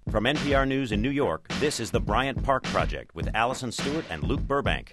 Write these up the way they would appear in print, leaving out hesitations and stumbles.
From NPR News in New York, this is the Bryant Park Project with Allison Stewart and Luke Burbank.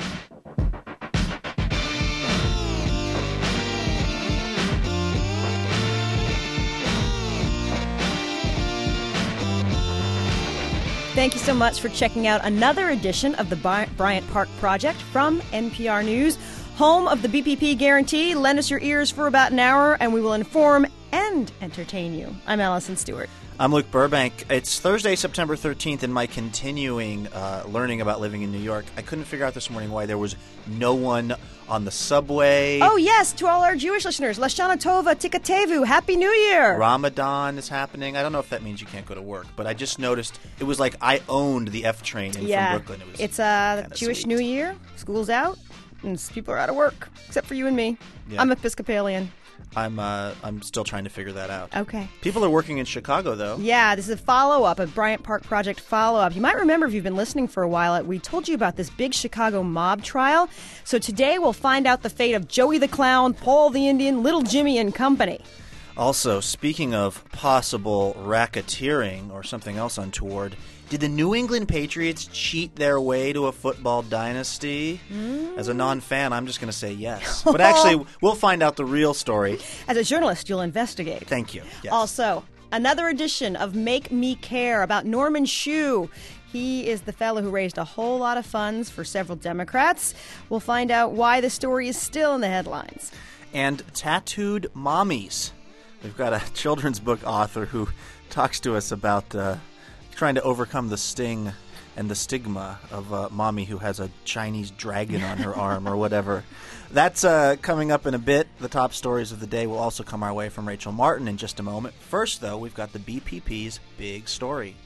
Thank you so much for checking out another edition of the Bryant Park Project from NPR News, home of the BPP guarantee. Lend us your ears for about an hour, and we will inform and entertain you. I'm Allison Stewart. I'm Luke Burbank. It's Thursday, September 13th, and my continuing learning about living in New York, I couldn't figure out this morning why there was no one on the subway. Oh, yes, to all our Jewish listeners, Lashana Tova, Tikatevu, Happy New Year. Ramadan is happening. I don't know if that means you can't go to work, but I just noticed it was like I owned the F train from Brooklyn. It's Jewish sweet. New Year, school's out, and people are out of work, except for you and me. Yeah. I'm Episcopalian. I'm still trying to figure that out. Okay. People are working in Chicago, though. Yeah, this is a follow-up, a Bryant Park Project follow-up. You might remember if you've been listening for a while, we told you about this big Chicago mob trial. So today we'll find out the fate of Joey the Clown, Paul the Indian, Little Jimmy and company. Also, speaking of possible racketeering or something else untoward, did the New England Patriots cheat their way to a football dynasty? As a non-fan, I'm just going to say yes. But actually, we'll find out the real story. As a journalist, you'll investigate. Thank you. Yes. Also, another edition of Make Me Care about Norman Shue. He is the fellow who raised a whole lot of funds for several Democrats. We'll find out why the story is still in the headlines. And tattooed mommies. We've got a children's book author who talks to us about trying to overcome the sting and the stigma of a mommy who has a Chinese dragon on her arm or whatever. That's coming up in a bit. The top stories of the day will also come our way from Rachel Martin in just a moment. First, though, we've got the BPP's big story.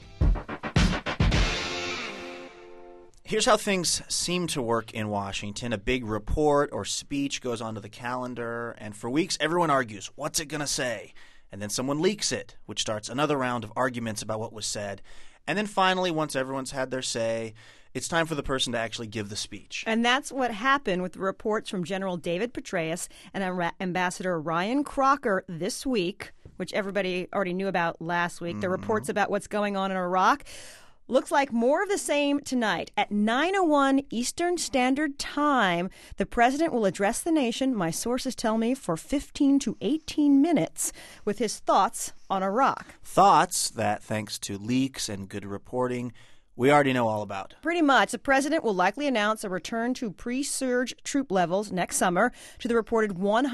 Here's how things seem to work in Washington. A big report or speech goes onto the calendar, and for weeks everyone argues, what's it going to say? And then someone leaks it, which starts another round of arguments about what was said. And then finally, once everyone's had their say, it's time for the person to actually give the speech. And that's what happened with the reports from General David Petraeus and Ambassador Ryan Crocker this week, which everybody already knew about last week. The reports about what's going on in Iraq. Looks like more of the same tonight. At 9:01 Eastern Standard Time, the president will address the nation, my sources tell me, for 15 to 18 minutes with his thoughts on Iraq. Thoughts that, thanks to leaks and good reporting, we already know all about. Pretty much. The president will likely announce a return to pre-surge troop levels next summer to the reported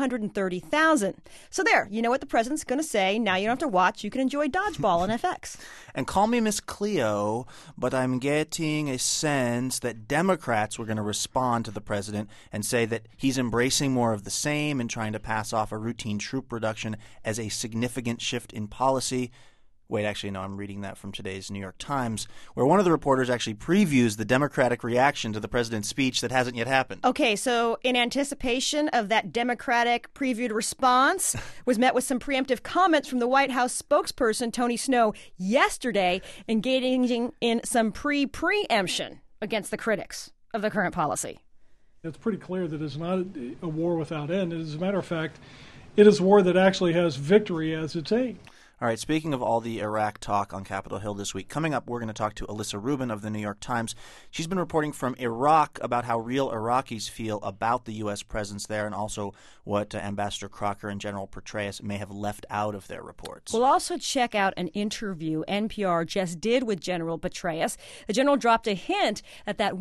130,000. So there, you know what the president's going to say. Now you don't have to watch. You can enjoy dodgeball on FX. And call me Miss Cleo, but I'm getting a sense that Democrats were going to respond to the president and say that he's embracing more of the same and trying to pass off a routine troop reduction as a significant shift in policy. Wait, actually, no, I'm reading that from today's New York Times, where one of the reporters actually previews the Democratic reaction to the president's speech that hasn't yet happened. Okay, so in anticipation of that Democratic previewed response, was met with some preemptive comments from the White House spokesperson, Tony Snow, yesterday, engaging in some preemption against the critics of the current policy. It's pretty clear that it's not a war without end. As a matter of fact, it is a war that actually has victory as its aim. All right, speaking of all the Iraq talk on Capitol Hill this week, coming up, we're going to talk to Alyssa Rubin of the New York Times. She's been reporting from Iraq about how real Iraqis feel about the U.S. presence there and also what Ambassador Crocker and General Petraeus may have left out of their reports. We'll also check out an interview NPR just did with General Petraeus. The general dropped a hint that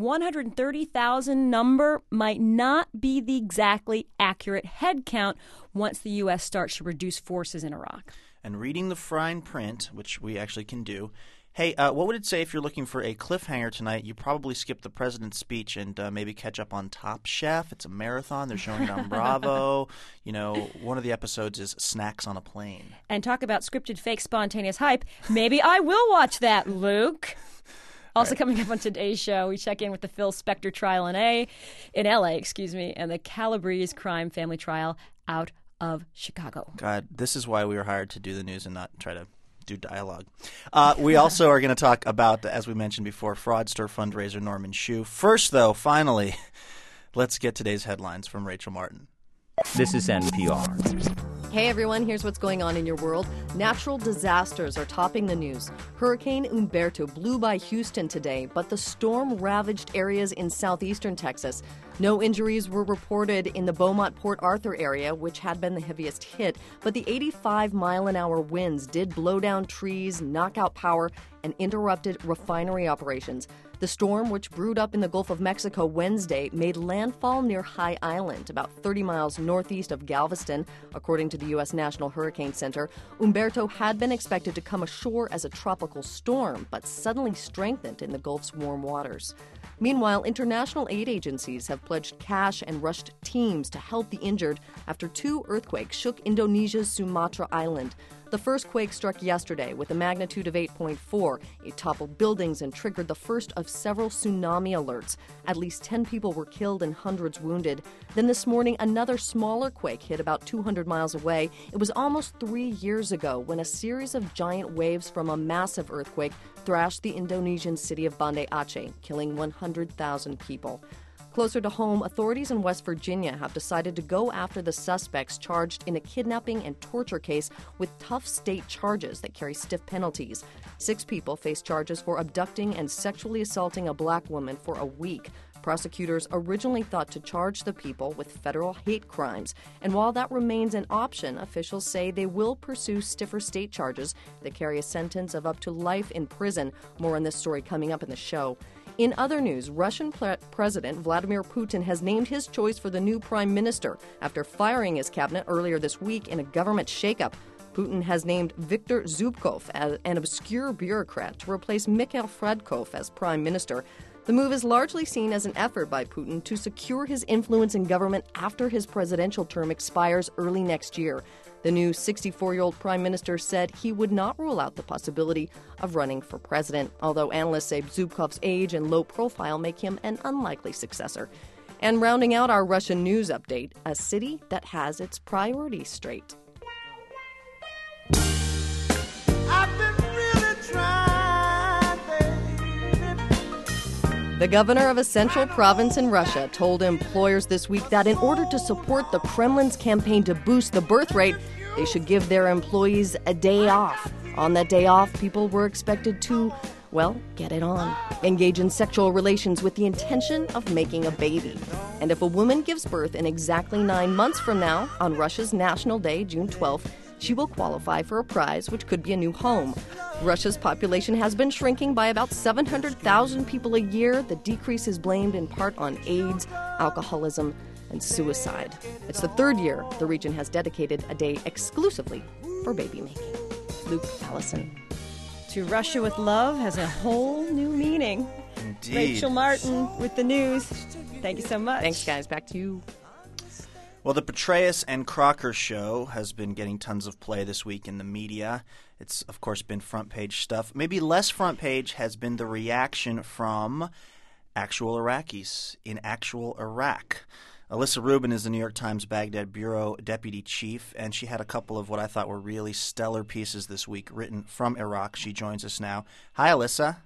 130,000 number might not be the exactly accurate head count once the U.S. starts to reduce forces in Iraq. And reading the fine print, which we actually can do. Hey, what would it say if you're looking for a cliffhanger tonight? You probably skip the president's speech and maybe catch up on Top Chef. It's a marathon. They're showing it on Bravo. You know, one of the episodes is Snacks on a Plane. And talk about scripted, fake, spontaneous hype. Maybe I will watch that, Luke. Also coming up on today's show, we check in with the Phil Spector trial in L.A., and the Calabrese crime family trial out of Chicago. God, this is why we were hired to do the news and not try to do dialogue. We also are going to talk about, as we mentioned before, fraudster fundraiser Norman Shue. First, though, finally, let's get today's headlines from Rachel Martin. This is NPR. Hey everyone, here's what's going on in your world. Natural disasters are topping the news. Hurricane Humberto blew by Houston today, but the storm ravaged areas in southeastern Texas. No injuries were reported in the Beaumont-Port Arthur area, which had been the heaviest hit, but the 85-mile-an-hour winds did blow down trees, knock out power, and interrupted refinery operations. The storm, which brewed up in the Gulf of Mexico Wednesday, made landfall near High Island, about 30 miles northeast of Galveston, according to the U.S. National Hurricane Center. Humberto had been expected to come ashore as a tropical storm, but suddenly strengthened in the Gulf's warm waters. Meanwhile, international aid agencies have pledged cash and rushed teams to help the injured after 2 earthquakes shook Indonesia's Sumatra island. The first quake struck yesterday with a magnitude of 8.4. It toppled buildings and triggered the first of several tsunami alerts. At least 10 people were killed and hundreds wounded. Then this morning, another smaller quake hit about 200 miles away. It was almost 3 years ago when a series of giant waves from a massive earthquake thrashed the Indonesian city of Banda Aceh, killing 100,000 people. Closer to home, authorities in West Virginia have decided to go after the suspects charged in a kidnapping and torture case with tough state charges that carry stiff penalties. 6 people face charges for abducting and sexually assaulting a black woman for a week. Prosecutors originally thought to charge the people with federal hate crimes. And while that remains an option, officials say they will pursue stiffer state charges that carry a sentence of up to life in prison. More on this story coming up in the show. In other news, Russian President Vladimir Putin has named his choice for the new prime minister after firing his cabinet earlier this week in a government shakeup. Putin has named Viktor Zubkov, an obscure bureaucrat, to replace Mikhail Fradkov as prime minister. The move is largely seen as an effort by Putin to secure his influence in government after his presidential term expires early next year. The new 64-year-old prime minister said he would not rule out the possibility of running for president, although analysts say Zubkov's age and low profile make him an unlikely successor. And rounding out our Russian news update, a city that has its priorities straight. The governor of a central province in Russia told employers this week that in order to support the Kremlin's campaign to boost the birth rate, they should give their employees a day off. On that day off, people were expected to, well, get it on, engage in sexual relations with the intention of making a baby. And if a woman gives birth in exactly 9 months from now, on Russia's National Day, June 12th, she will qualify for a prize, which could be a new home. Russia's population has been shrinking by about 700,000 people a year. The decrease is blamed in part on AIDS, alcoholism, and suicide. It's the 3rd year the region has dedicated a day exclusively for baby making. Luke, Allison. To Russia with love has a whole new meaning. Indeed. Rachel Martin with the news. Thank you so much. Thanks, guys. Back to you. Well, the Petraeus and Crocker show has been getting tons of play this week in the media. It's, of course, been front page stuff. Maybe less front page has been the reaction from actual Iraqis in actual Iraq. Alyssa Rubin is the New York Times Baghdad Bureau deputy chief, and she had a couple of what I thought were really stellar pieces this week written from Iraq. She joins us now. Hi, Alyssa.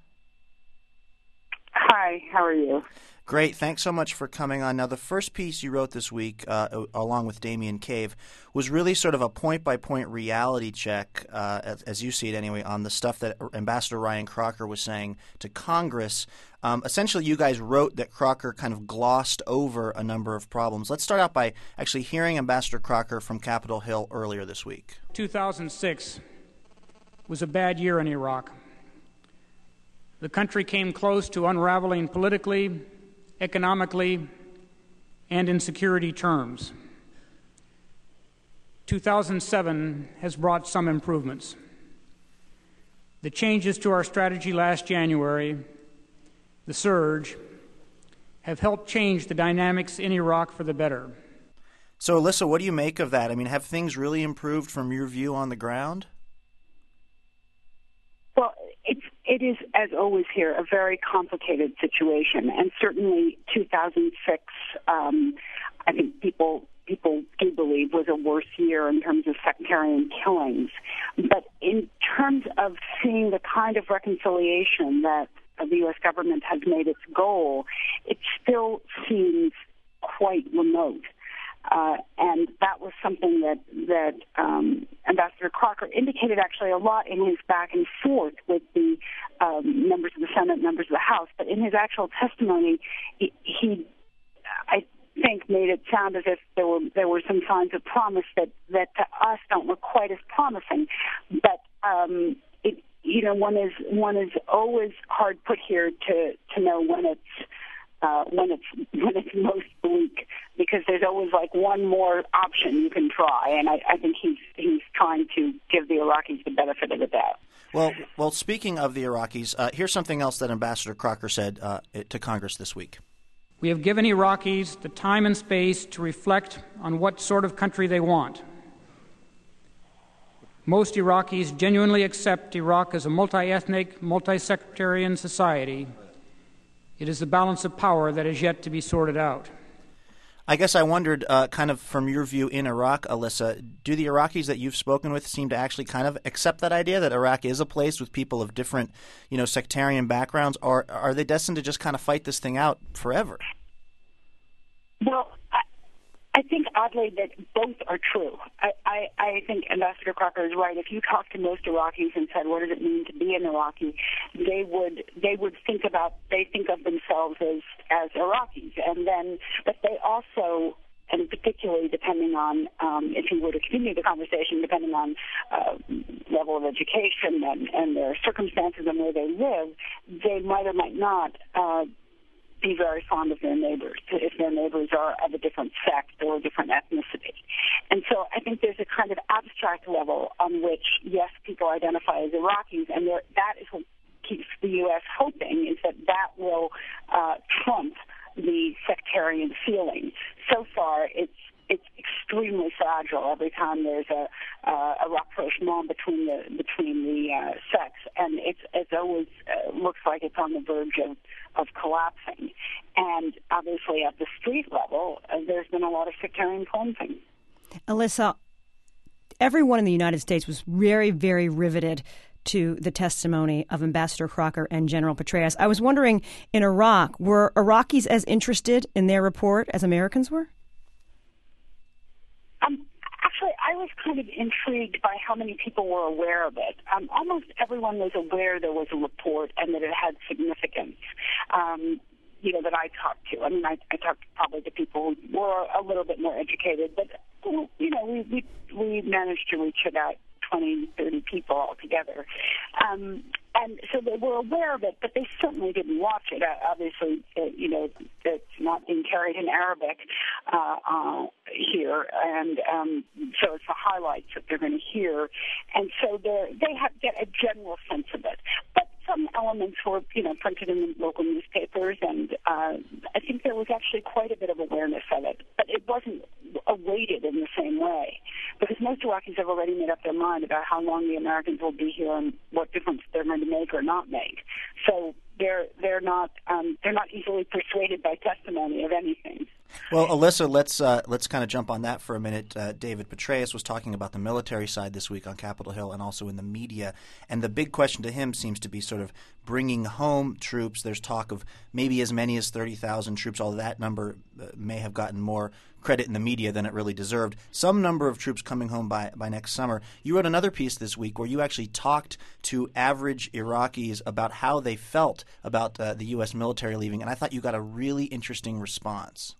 Hi, how are you? Great. Thanks so much for coming on. Now, the first piece you wrote this week, along with Damien Cave, was really sort of a point-by-point reality check, as you see it anyway, on the stuff that Ambassador Ryan Crocker was saying to Congress. Essentially, you guys wrote that Crocker kind of glossed over a number of problems. Let's start out by actually hearing Ambassador Crocker from Capitol Hill earlier this week. 2006 was a bad year in Iraq. The country came close to unraveling politically, economically, and in security terms. 2007 has brought some improvements. The changes to our strategy last January, the surge, have helped change the dynamics in Iraq for the better. So, Alyssa, what do you make of that? I mean, have things really improved from your view on the ground? Well, it is, as always here, a very complicated situation, and certainly 2006, I think people do believe was a worse year in terms of sectarian killings. But in terms of seeing the kind of reconciliation that the U.S. government has made its goal, it still seems quite remote. And that was something that Ambassador Crocker indicated actually a lot in his back and forth with the members of the Senate, members of the House. But in his actual testimony, he I think made it sound as if there were some signs of promise that to us don't look quite as promising. But one is always hard put here to know when it's most bleak, because there's always like one more option you can try, and I think he's trying to give the Iraqis the benefit of the doubt. Well, speaking of the Iraqis, here's something else that Ambassador Crocker said to Congress this week. We have given Iraqis the time and space to reflect on what sort of country they want. Most Iraqis genuinely accept Iraq as a multi-ethnic, multi-sectarian society. It is the balance of power that is yet to be sorted out. I guess I wondered, kind of from your view in Iraq, Alyssa, do the Iraqis that you've spoken with seem to actually kind of accept that idea that Iraq is a place with people of different, sectarian backgrounds, or are they destined to just kind of fight this thing out forever? Well, I think oddly that both are true. I think Ambassador Crocker is right. If you talk to most Iraqis and said, what does it mean to be an Iraqi, they would think of themselves as Iraqis, but they also, and particularly depending on if you were to continue the conversation, depending on level of education and their circumstances and where they live, they might or might not be very fond of their neighbors, if their neighbors are of a different sect or a different ethnicity. And so I think there's a kind of abstract level on which, yes, people identify as Iraqis, and that is what keeps the U.S. hoping, is that will trump the sectarian feeling. So far, it's extremely fragile every time there's a rapprochement between the sects, and it's always looks like it's on the verge of collapsing. And obviously at the street level, there's been a lot of sectarian cleansing. Alyssa, everyone in the United States was very, very riveted to the testimony of Ambassador Crocker and General Petraeus. I was wondering, in Iraq, were Iraqis as interested in their report as Americans were? Actually, I was kind of intrigued by how many people were aware of it. Almost everyone was aware there was a report and that it had significance, that I talked to. I mean, I talked probably to people who were a little bit more educated, but, we managed to reach about 20, 30 people altogether. And so they were aware of it, but they certainly didn't watch it. Obviously, it's not being carried in Arabic here, and so it's the highlights that they're going to hear. And so they get a general sense of it. But some elements were, printed in the local newspapers, and I think there was actually quite a bit of awareness of it. But it wasn't awaited in the same way, because most Iraqis have already made up their mind about how long the Americans will be here and what difference they're going to make or not make. So they're not easily persuaded by testimony of anything. Well, Alyssa, let's kind of jump on that for a minute. David Petraeus was talking about the military side this week on Capitol Hill and also in the media, and the big question to him seems to be sort of bringing home troops. There's talk of maybe as many as 30,000 troops, although that number may have gotten more credit in the media than it really deserved. Some number of troops coming home by next summer. You wrote another piece this week where you actually talked to average Iraqis about how they felt about the U.S. military leaving, and I thought you got a really interesting response.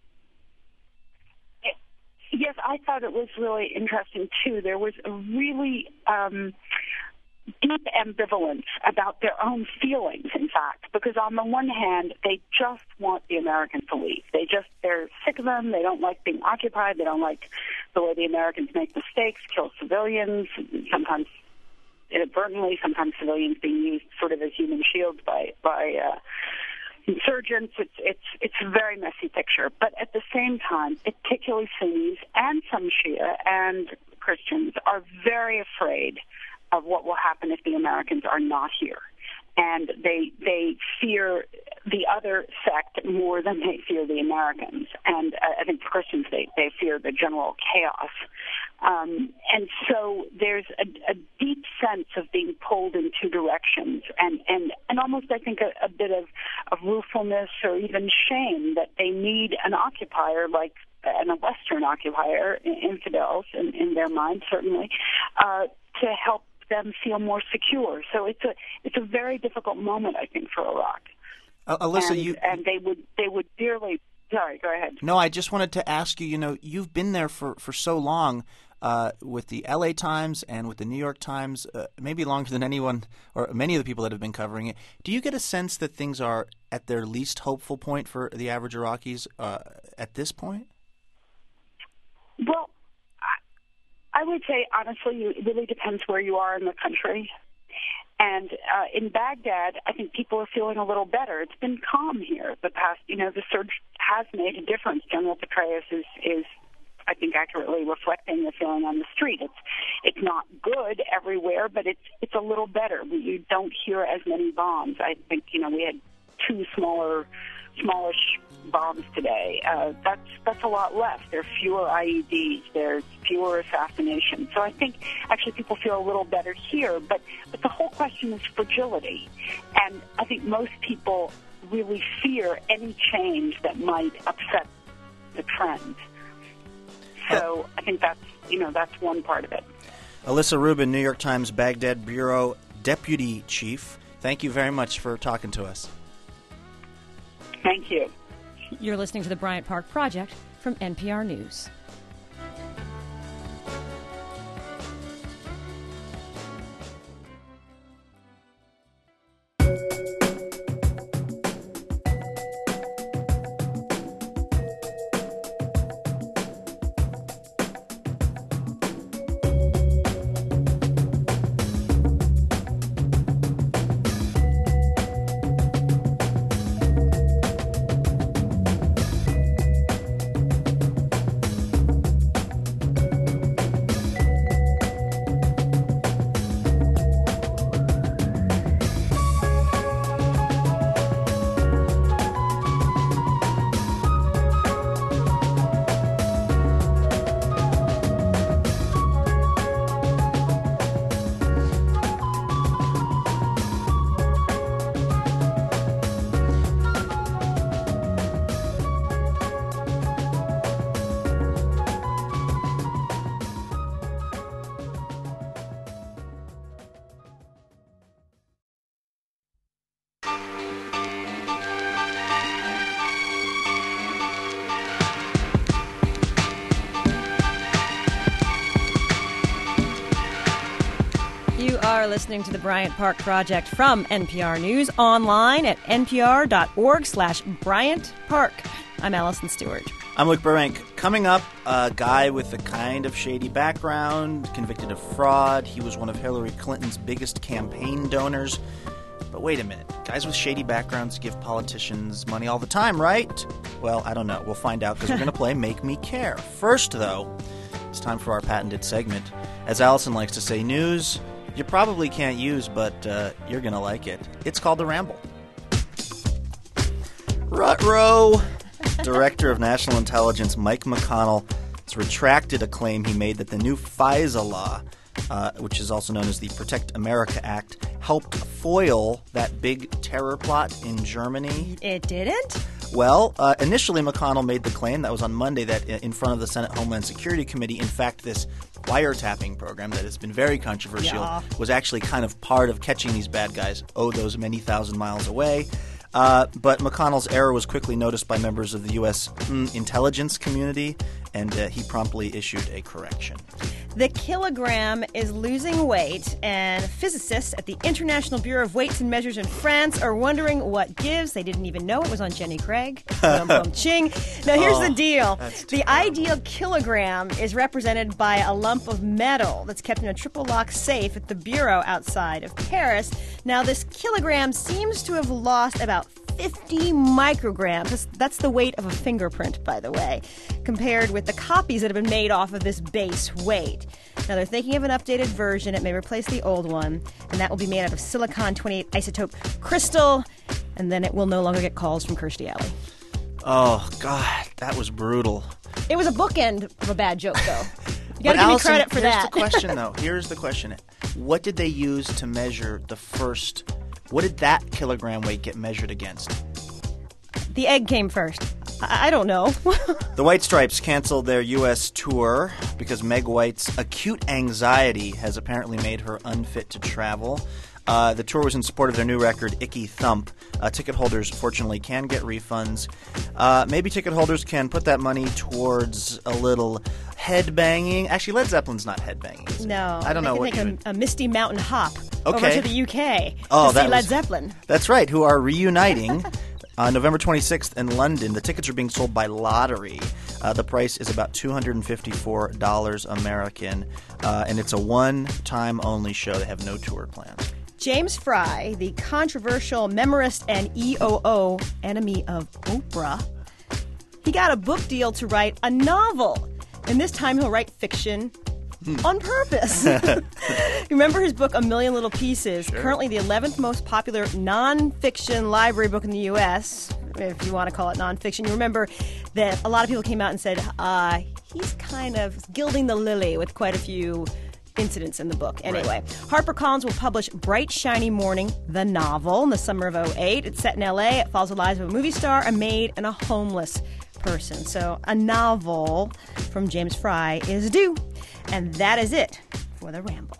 Yes, I thought it was really interesting, too. There was a really deep ambivalence about their own feelings, in fact, because on the one hand, they just want the Americans to leave. They're sick of them. They don't like being occupied. They don't like the way the Americans make mistakes, kill civilians, sometimes inadvertently, sometimes civilians being used sort of as human shields by insurgents. It's a very messy picture. But at the same time, particularly Sunnis and some Shia and Christians are very afraid of what will happen if the Americans are not here. And they fear the other sect more than they fear the Americans. And I think the Christians, they fear the general chaos. And so there's a deep sense of being pulled in two directions, and almost, I think, a bit of ruefulness or even shame that they need an occupier like and a Western occupier, infidels in their mind certainly, to help them feel more secure. So it's a very difficult moment, I think, for Iraq. Alyssa, and they would dearly. Sorry, go ahead. No, I just wanted to ask you. You've been there for so long. With the L.A. Times and with the New York Times, maybe longer than anyone or many of the people that have been covering it. Do you get a sense that things are at their least hopeful point for the average Iraqis at this point? Well, I would say, honestly, it really depends where you are in the country. And in Baghdad, I think people are feeling a little better. It's been calm here the past, the surge has made a difference. General Petraeus is I think, accurately reflecting the feeling on the street. It's not good everywhere, but it's a little better. You don't hear as many bombs. I think we had 2 smallish bombs today. That's a lot less. There are fewer IEDs. There's fewer assassinations. So I think actually people feel a little better here. But the whole question is fragility, and I think most people really fear any change that might upset the trend. So I think that's one part of it. Alyssa Rubin, New York Times Baghdad Bureau Deputy Chief, thank you very much for talking to us. Thank you. You're listening to the Bryant Park Project from NPR News. You are listening to the Bryant Park Project from NPR News, online at npr.org/Bryant Park. I'm Allison Stewart. I'm Luke Burbank. Coming up, a guy with a kind of shady background, convicted of fraud. He was one of Hillary Clinton's biggest campaign donors. But wait a minute. Guys with shady backgrounds give politicians money all the time, right? Well, I don't know. We'll find out because we're going to play Make Me Care. First, though, it's time for our patented segment. As Allison likes to say, news you probably can't use, but you're going to like it. It's called The Ramble. Ruh-roh! Director of National Intelligence Mike McConnell has retracted a claim he made that the new FISA law, which is also known as the Protect America Act, helped foil that big terror plot in Germany. It didn't? Well, initially McConnell made the claim, that was on Monday, that in front of the Senate Homeland Security Committee, in fact, this wiretapping program that has been very controversial was actually kind of part of catching these bad guys, those many thousand miles away. But McConnell's error was quickly noticed by members of the U.S. intelligence community, and he promptly issued a correction. The kilogram is losing weight, and physicists at the International Bureau of Weights and Measures in France are wondering what gives. They didn't even know it was on Jenny Craig. Ching. Now, here's the deal. The ideal kilogram is represented by a lump of metal that's kept in a triple lock safe at the bureau outside of Paris. Now, this kilogram seems to have lost about 50 micrograms. That's the weight of a fingerprint, by the way, compared with the copies that have been made off of this base weight. Now, they're thinking of an updated version. It may replace the old one, and that will be made out of silicon-28 isotope crystal, and then it will no longer get calls from Kirstie Alley. Oh, God, that was brutal. It was a bookend of a bad joke, though. You got to give me credit for that. Here's the question, though. Here's the question. What did they use to measure the first... What did that kilogram weight get measured against? The egg came first. I don't know. The White Stripes canceled their U.S. tour because Meg White's acute anxiety has apparently made her unfit to travel. The tour was in support of their new record, Icky Thump. Ticket holders, fortunately, can get refunds. Maybe ticket holders can put that money towards a little headbanging. Actually, Led Zeppelin's not headbanging, is it? No. I don't know what you you would... a Misty Mountain hop over Okay. to the UK Oh, to see that Led was- Zeppelin. That's right, who are reuniting November 26th in London. The tickets are being sold by lottery. The price is about $254 American, and it's a one-time only show. They have no tour plans. James Fry, the controversial memorist and EOO, enemy of Oprah, he got a book deal to write a novel. And this time he'll write fiction on purpose. Remember his book, A Million Little Pieces? Sure. Currently the 11th most popular nonfiction library book in the U.S., if you want to call it nonfiction. You remember that a lot of people came out and said, he's kind of gilding the lily with quite a few incidents in the book. Anyway, right. HarperCollins will publish Bright Shiny Morning, the novel, in the summer of 2008. It's set in L.A. It follows the lives of a movie star, a maid, and a homeless person. So a novel from James Fry is due. And that is it for the Ramble.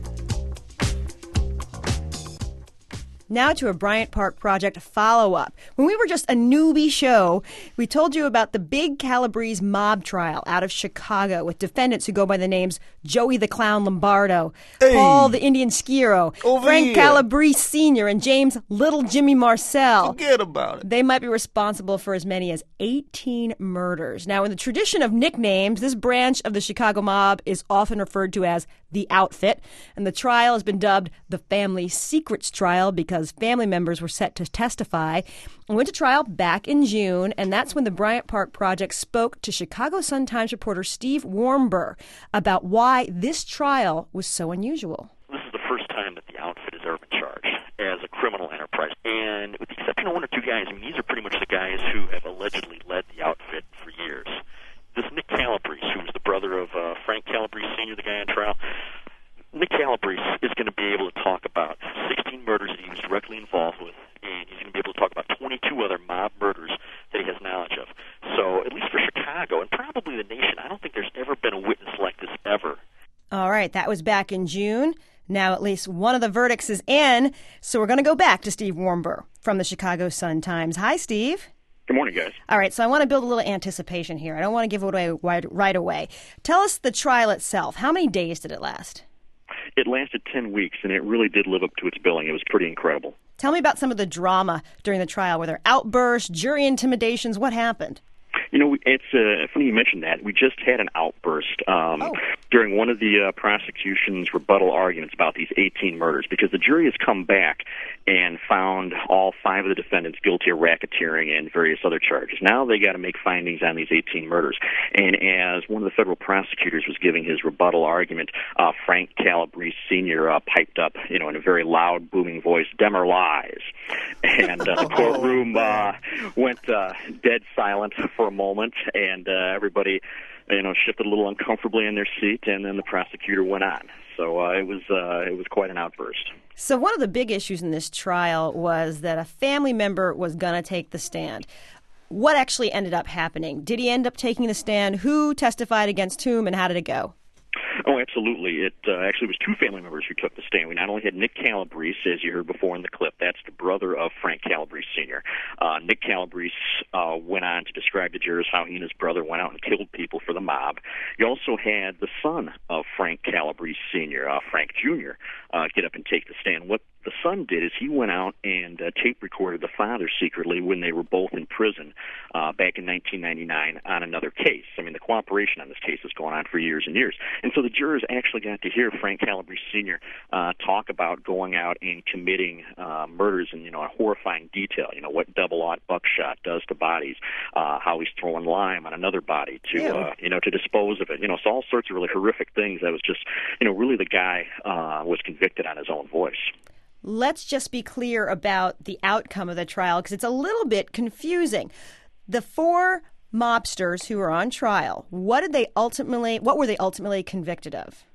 Now to a Bryant Park Project follow-up. When we were just a newbie show, we told you about the big Calabrese mob trial out of Chicago with defendants who go by the names Joey the Clown Lombardo, Paul the Indian Skiero, Frank Calabrese Sr., and James Little Jimmy Marcel. Forget about it. They might be responsible for as many as 18 murders. Now, in the tradition of nicknames, this branch of the Chicago mob is often referred to as the Outfit, and the trial has been dubbed the Family Secrets Trial because family members were set to testify. It went to trial back in June, and that's when the Bryant Park Project spoke to Chicago Sun-Times reporter Steve Warmber about why this trial was so unusual. This is the first time that the Outfit has ever been charged as a criminal enterprise. And with the exception of one or two guys, I mean, these are pretty much the guys who have allegedly led the Outfit for years. This Nick Calabrese, who was the brother of Frank Calabrese Sr., the guy on trial, Nick Calabrese is going to be able to talk about 16 murders that he was directly involved with, and he's going to be able to talk about 22 other mob murders that he has knowledge of. So, at least for Chicago, and probably the nation, I don't think there's ever been a witness like this ever. All right, that was back in June. Now at least one of the verdicts is in, so we're going to go back to Steve Warmber from the Chicago Sun-Times. Hi, Steve. Good morning, guys. All right, so I want to build a little anticipation here. I don't want to give it away right away. Tell us the trial itself. How many days did it last? It lasted 10 weeks, and it really did live up to its billing. It was pretty incredible. Tell me about some of the drama during the trial. Were there outbursts, jury intimidations? What happened? You know, it's funny you mentioned that. We just had an outburst during one of the prosecution's rebuttal arguments about these 18 murders, because the jury has come back and found all 5 of the defendants guilty of racketeering and various other charges. Now they got to make findings on these 18 murders. And as one of the federal prosecutors was giving his rebuttal argument, Frank Calabrese Sr. Piped up, you know, in a very loud, booming voice, "Dem are lies." And the courtroom went dead silent for a moment, and everybody, you know, shifted a little uncomfortably in their seat, and then the prosecutor went on. So it was quite an outburst. So one of the big issues in this trial was that a family member was going to take the stand. What actually ended up happening? Did he end up taking the stand? Who testified against whom, and how did it go? Oh, absolutely. It actually was 2 family members who took the stand. We not only had Nick Calabrese, as you heard before in the clip, that's the brother of Frank Calabrese Sr. Nick Calabrese went on to describe to jurors how he and his brother went out and killed people for the mob. You also had the son of Frank Calabrese Sr., Frank Jr., get up and take the stand. What the son did is he went out and tape recorded the father secretly when they were both in prison back in 1999 on another case. I mean, the cooperation on this case has gone on for years and years. And so the jurors actually got to hear Frank Calabrese Sr. Talk about going out and committing murders in, you know, a horrifying detail. You know, what double-aught buckshot does to bodies, how he's throwing lime on another body to, you know, to dispose of it. You know, so all sorts of really horrific things. That was just, you know, really the guy was convicted on his own voice. Let's just be clear about the outcome of the trial, because it's a little bit confusing. The 4 mobsters who were on trial, what were they ultimately convicted of?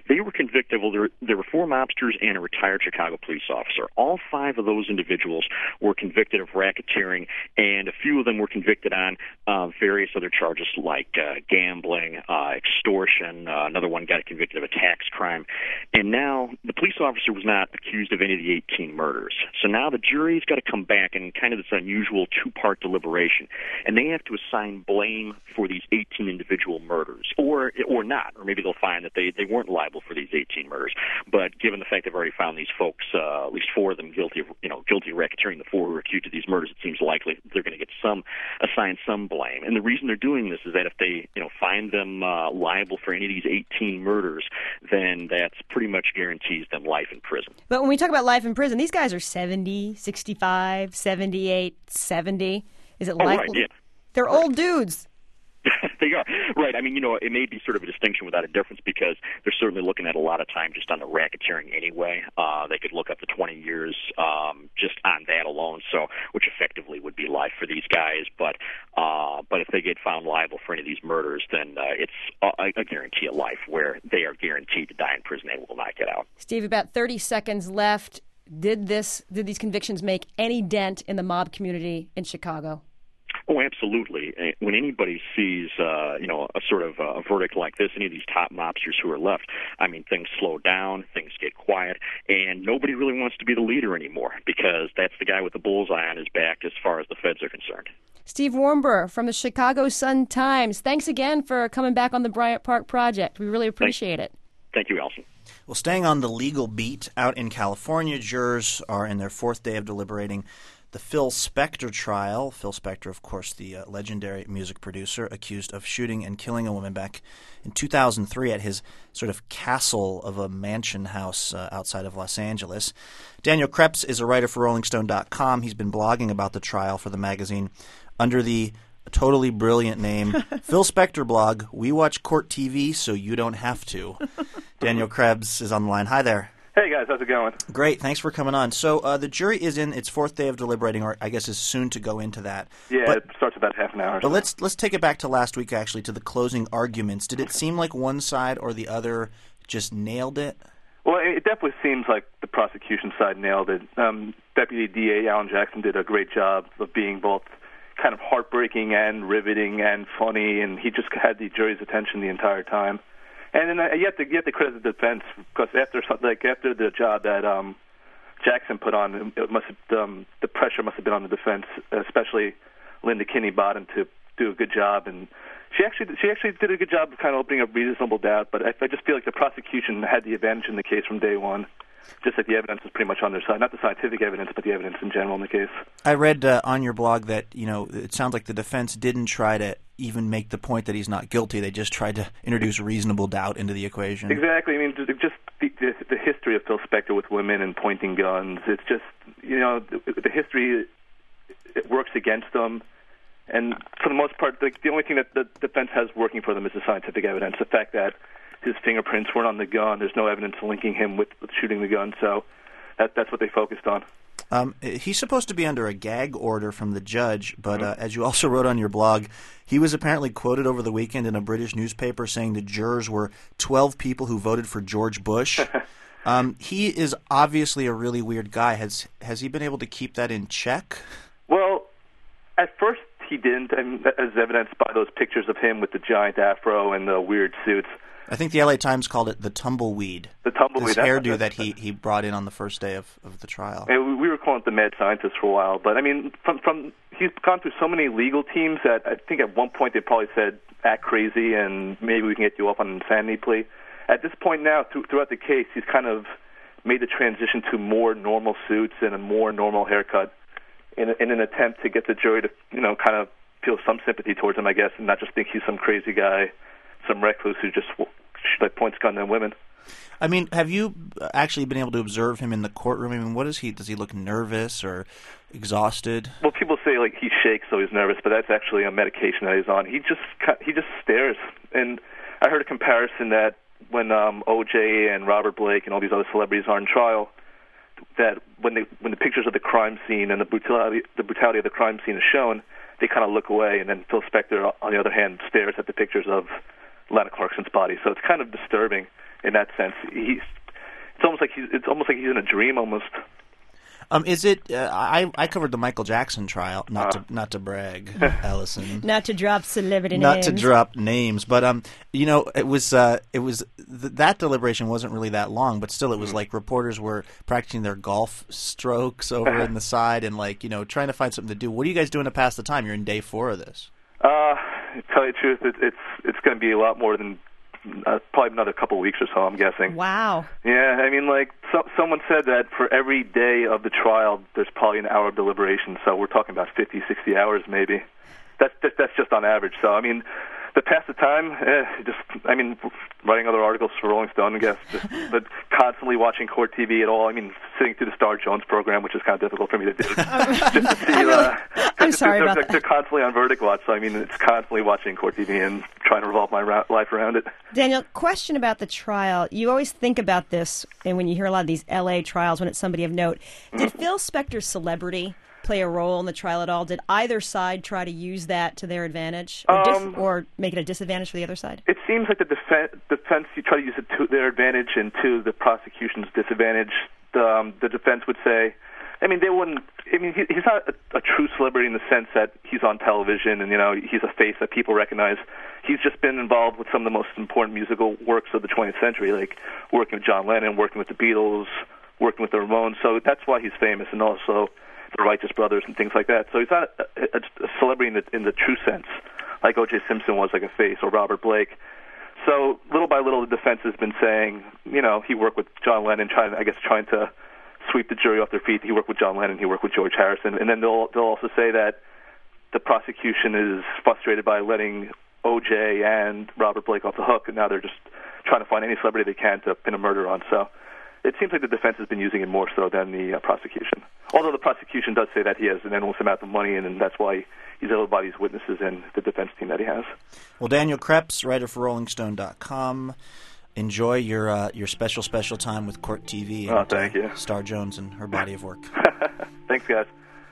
They were convicted. Well, there were 4 mobsters and a retired Chicago police officer. All 5 of those individuals were convicted of racketeering, and a few of them were convicted on various other charges like gambling, extortion. Another one got convicted of a tax crime. And now the police officer was not accused of any of the 18 murders. So now the jury's got to come back in kind of this unusual 2-part deliberation, and they have to assign blame for these 18 individual murders, or not, or maybe they'll find that they weren't liable for these 18 murders. But given the fact they've already found these folks, at least 4 of them guilty of racketeering, the 4 who were accused of these murders, it seems likely they're going to get assigned some blame. And the reason they're doing this is that if they find them liable for any of these 18 murders, then that's pretty much guarantees them life in prison. But when we talk about life in prison, these guys are 70, 65, 78, 70. Is it likely? Right, yeah. They're old dudes. They are. Right. I mean, it may be sort of a distinction without a difference because they're certainly looking at a lot of time just on the racketeering anyway. They could look up to 20 years just on that alone, so which effectively would be life for these guys. But if they get found liable for any of these murders, then it's a guarantee of life where they are guaranteed to die in prison and will not get out. Steve, about 30 seconds left. Did these convictions make any dent in the mob community in Chicago? Oh, absolutely. When anybody sees, a sort of a verdict like this, any of these top mobsters who are left, I mean, things slow down, things get quiet, and nobody really wants to be the leader anymore because that's the guy with the bullseye on his back as far as the feds are concerned. Steve Warmber from the Chicago Sun-Times, thanks again for coming back on the Bryant Park Project. We really appreciate it. Thank you, Allison. Well, staying on the legal beat, out in California, jurors are in their 4th day of deliberating the Phil Spector trial. Phil Spector, of course, the legendary music producer, accused of shooting and killing a woman back in 2003 at his sort of castle of a mansion house outside of Los Angeles. Daniel Krebs is a writer for RollingStone.com. He's been blogging about the trial for the magazine under the totally brilliant name Phil Spector blog. We watch court TV so you don't have to. Daniel Krebs is on the line. Hi there. Hey guys, how's it going? Great, thanks for coming on. So the jury is in its 4th day of deliberating, or I guess is soon to go into that. Yeah, it starts about half an hour. But let's take it back to last week, actually, to the closing arguments. Did it seem like one side or the other just nailed it? Well, it definitely seems like the prosecution side nailed it. Deputy DA Alan Jackson did a great job of being both kind of heartbreaking and riveting and funny, and he just had the jury's attention the entire time. And then you have to credit the defense because after the job that Jackson put on, it must have, the pressure must have been on the defense, especially Linda Kinney Bottom, to do a good job. And she actually did a good job of kind of opening up reasonable doubt. But I just feel like the prosecution had the advantage in the case from day one. Just like the evidence was pretty much on their side, not the scientific evidence, but the evidence in general in the case. I read on your blog that it sounds like the defense didn't try to even make the point that he's not guilty. They just tried to introduce reasonable doubt into the equation. Exactly. I mean, just the history of Phil Spector with women and pointing guns. It's just the history, it works against them. And for the most part, the only thing that the defense has working for them is the scientific evidence. The fact that his fingerprints weren't on the gun. There's no evidence linking him with shooting the gun, so that's what they focused on. He's supposed to be under a gag order from the judge, but as you also wrote on your blog, he was apparently quoted over the weekend in a British newspaper saying the jurors were 12 people who voted for George Bush. He is obviously a really weird guy. Has he been able to keep that in check? Well, at first he didn't, as evidenced by those pictures of him with the giant afro and the weird suits. I think the LA Times called it the tumbleweed. The tumbleweed. This hairdo that he brought in on the first day of the trial. And we were calling it the mad scientist for a while. But, I mean, from he's gone through so many legal teams that I think at one point they probably said, act crazy and maybe we can get you off on an insanity plea. At this point now, throughout the case, he's kind of made the transition to more normal suits and a more normal haircut in an attempt to get the jury to, kind of feel some sympathy towards him, I guess, and not just think he's some crazy guy, some recluse who just points gun at women. I mean, have you actually been able to observe him in the courtroom? I mean, does he look nervous or exhausted? Well, people say like he shakes so he's nervous, but that's actually a medication that he's on. He just stares. And I heard a comparison that when O.J. and Robert Blake and all these other celebrities are in trial, that when the pictures of the crime scene and the brutality of the crime scene is shown, they kind of look away, and then Phil Spector, on the other hand, stares at the pictures of Lana Clarkson's body. So it's kind of disturbing. in that sense. It's almost like he's in a dream almost. Is it? I covered the Michael Jackson trial. Not to brag, Allison. Not to drop celebrity names. Not to drop names, but it was that deliberation wasn't really that long, but still, it was like reporters were practicing their golf strokes over in the side and trying to find something to do. What are you guys doing to pass the time? You're in day 4 of this. To tell you the truth, it's going to be a lot more than. Probably another couple of weeks or so, I'm guessing. Wow. Yeah, I mean, someone said that for every day of the trial, there's probably an hour of deliberation. So we're talking about 50, 60 hours maybe. That's just on average. So I mean, to pass the time, writing other articles for Rolling Stone, I guess, but constantly watching court TV at all. I mean, sitting through the Star Jones program, which is kind of difficult for me to do. Just to see, I'm sorry about that. They're constantly on Verdict Watch, so I mean, it's constantly watching court TV and trying to revolve my life around it. Daniel, question about the trial. You always think about this, and when you hear a lot of these L.A. trials, when it's somebody of note, did Phil Spector's celebrity play a role in the trial at all? Did either side try to use that to their advantage or make it a disadvantage for the other side? It seems like the defense you try to use it to their advantage and to the prosecution's disadvantage. The defense would say, I mean, they wouldn't. I mean, he's not a true celebrity in the sense that he's on television and he's a face that people recognize. He's just been involved with some of the most important musical works of the 20th century, like working with John Lennon, working with the Beatles, working with the Ramones. So that's why he's famous, and also the Righteous Brothers and things like that. So he's not a celebrity in the true sense, like O.J. Simpson was, like a face, or Robert Blake. So little by little, the defense has been saying, he worked with John Lennon, trying to sweep the jury off their feet. He worked with John Lennon. He worked with George Harrison. And then they'll also say that the prosecution is frustrated by letting O.J. and Robert Blake off the hook, and now they're just trying to find any celebrity they can to pin a murder on. So it seems like the defense has been using it more so than the prosecution. Although the prosecution does say that he has an enormous amount of money, and that's why he's able to buy these witnesses and the defense team that he has. Well, Daniel Krebs, writer for RollingStone.com. Enjoy your special time with Court TV and thank you. Star Jones and her body of work. Thanks, guys.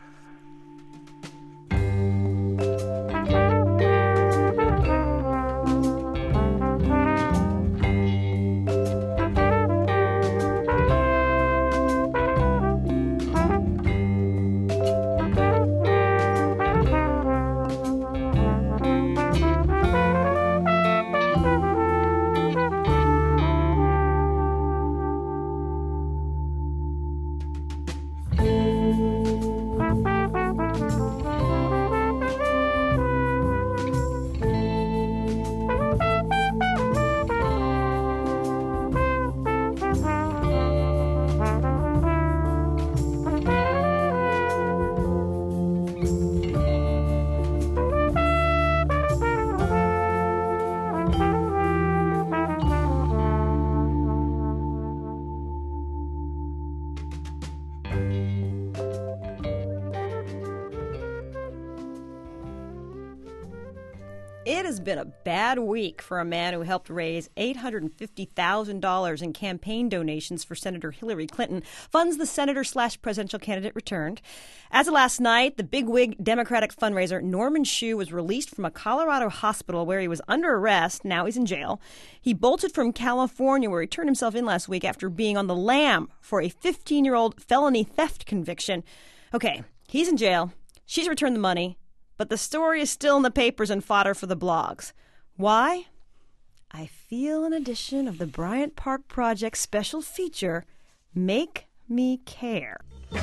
It has been a bad week for a man who helped raise $850,000 in campaign donations for Senator Hillary Clinton. Funds the senator/presidential candidate returned. As of last night, the bigwig Democratic fundraiser Norman Shue was released from a Colorado hospital where he was under arrest. Now he's in jail. He bolted from California, where he turned himself in last week after being on the lam for a 15-year-old felony theft conviction. Okay, he's in jail. She's returned the money. But the story is still in the papers and fodder for the blogs. Why? I feel an edition of the Bryant Park Project special feature, Make Me Care.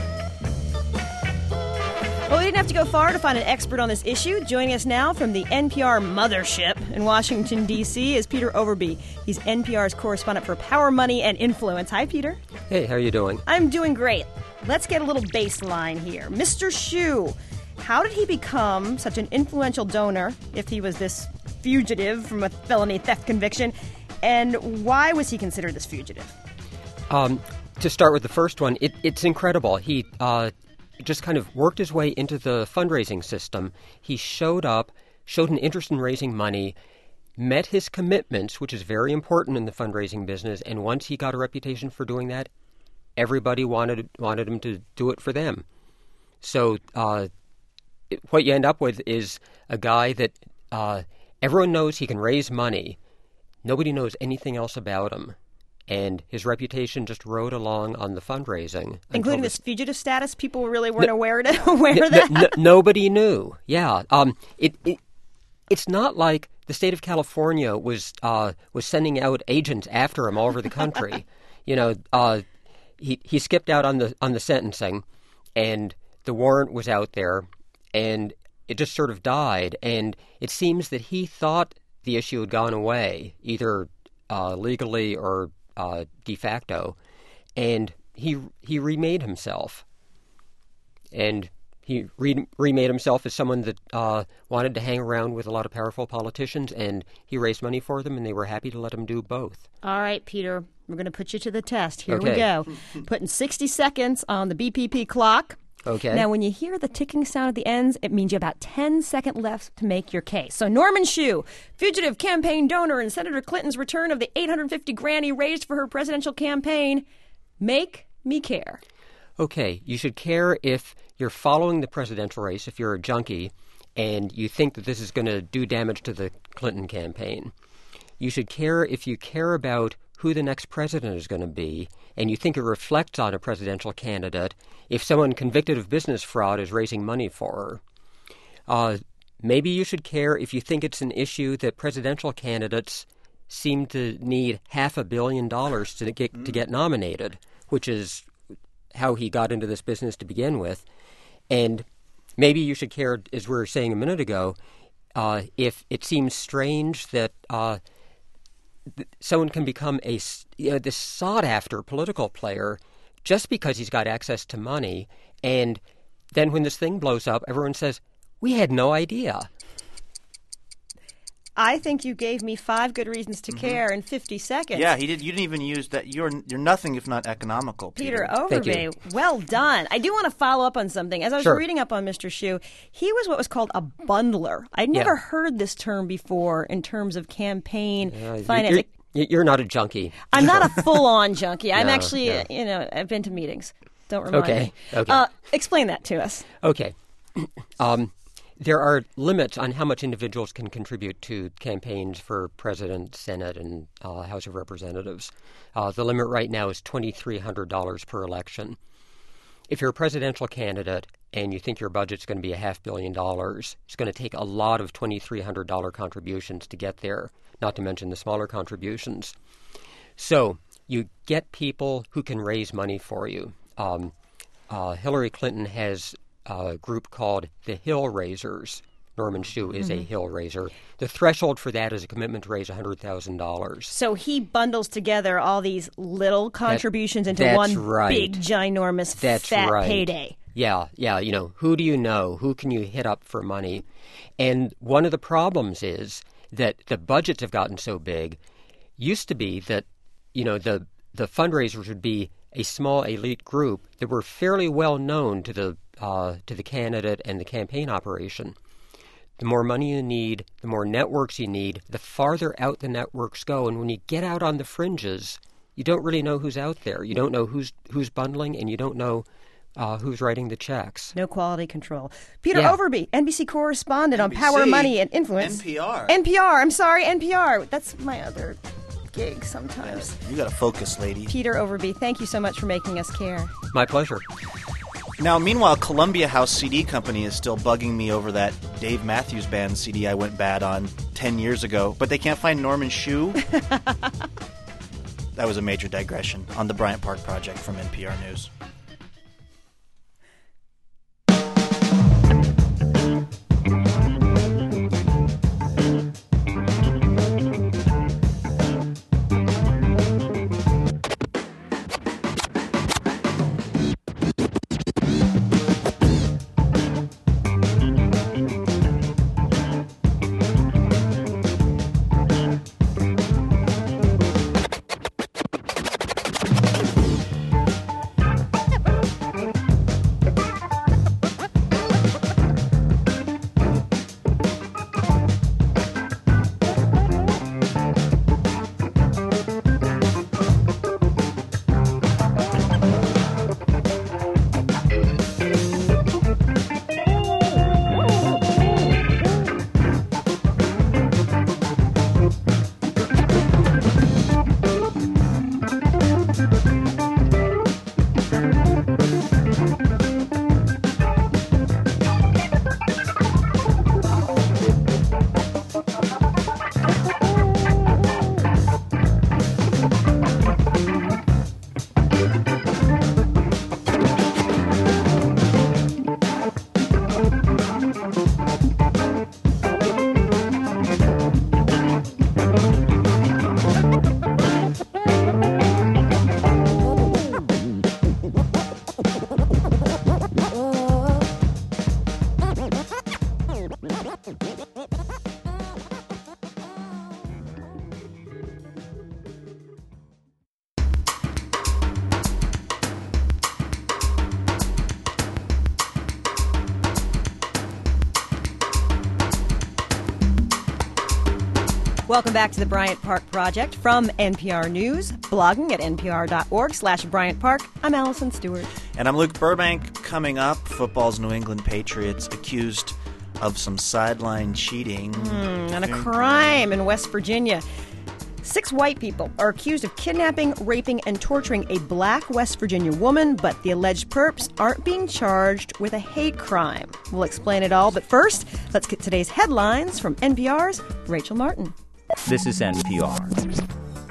Well, we didn't have to go far to find an expert on this issue. Joining us now from the NPR mothership in Washington, D.C. is Peter Overby. He's NPR's correspondent for Power, Money, and Influence. Hi, Peter. Hey, how are you doing? I'm doing great. Let's get a little baseline here. Mr. Shue, how did he become such an influential donor if he was this fugitive from a felony theft conviction? And why was he considered this fugitive? To start with the first one, it's incredible. He just kind of worked his way into the fundraising system. He showed up, showed an interest in raising money, met his commitments, which is very important in the fundraising business. And once he got a reputation for doing that, everybody wanted him to do it for them. So what you end up with is a guy that everyone knows he can raise money. Nobody knows anything else about him. and his reputation just rode along on the fundraising. Including this fugitive status? People really weren't aware of that? Nobody knew. Yeah. It's not like the state of California was sending out agents after him all over the country. He skipped out on the sentencing, and the warrant was out there, and it just sort of died. And it seems that he thought the issue had gone away, either legally or de facto, and he remade himself. And he remade himself as someone that wanted to hang around with a lot of powerful politicians, and he raised money for them, and they were happy to let him do both. All right, Peter, we're going to put you to the test. Here Okay. we go. Putting 60 seconds on the BPP clock. Okay. Now, when you hear the ticking sound at the ends, it means you have about 10 seconds left to make your case. So Norman Shue, fugitive campaign donor in Senator Clinton's return of the $850,000 he raised for her presidential campaign. Make me care. Okay, you should care if you're following the presidential race, if you're a junkie, and you think that this is going to do damage to the Clinton campaign. You should care if you care about who the next president is going to be, and you think it reflects on a presidential candidate if someone convicted of business fraud is raising money for her. Maybe you should care if you think it's an issue that presidential candidates seem to need $500 million to get nominated, which is how he got into this business to begin with. And maybe you should care, as we were saying a minute ago, if it seems strange that someone can become this sought-after political player just because he's got access to money, and then when this thing blows up, everyone says, we had no idea. I think you gave me 5 good reasons to care in 50 seconds. Yeah, he did. You didn't even use that. You're nothing if not economical, Peter Overby, well done. I do want to follow up on something. As I was reading up on Mr. Shue, he was what was called a bundler. I'd never heard this term before in terms of campaign finance. You're not a junkie. I'm not a full-on junkie. I'm actually, I've been to meetings. Don't remind me. Okay. Explain that to us. Okay. There are limits on how much individuals can contribute to campaigns for President, Senate, and House of Representatives. The limit right now is $2,300 per election. If you're a presidential candidate and you think your budget's going to be $500 million, it's going to take a lot of $2,300 contributions to get there, not to mention the smaller contributions. So you get people who can raise money for you. Hillary Clinton has a group called the Hill Raisers. Norman Shue is a Hill Raiser. The threshold for that is a commitment to raise $100,000. So he bundles together all these little contributions into one big, ginormous, fat payday. Yeah. Who do you know? Who can you hit up for money? And one of the problems is that the budgets have gotten so big. Used to be that, the fundraisers would be a small elite group that were fairly well known to the candidate and the campaign operation. The more money you need, the more networks you need, the farther out the networks go. And when you get out on the fringes, you don't really know who's out there. You don't know who's bundling, and you don't know who's writing the checks. No quality control. Peter Overby, NBC correspondent on Power, Money, and Influence. NPR. I'm sorry, NPR. That's my other gig sometimes. You got to focus, lady. Peter Overby, thank you so much for making us care. My pleasure. Now, meanwhile, Columbia House CD Company is still bugging me over that Dave Matthews Band CD I went bad on 10 years ago, but they can't find Norman Shue. That was a major digression on the Bryant Park Project from NPR News. Welcome back to the Bryant Park Project from NPR News, blogging at npr.org/Bryant Park. I'm Allison Stewart. And I'm Luke Burbank. Coming up, football's New England Patriots accused of some sideline cheating. And a crime in West Virginia. 6 white people are accused of kidnapping, raping, and torturing a black West Virginia woman, but the alleged perps aren't being charged with a hate crime. We'll explain it all, but first, let's get today's headlines from NPR's Rachel Martin. This is NPR.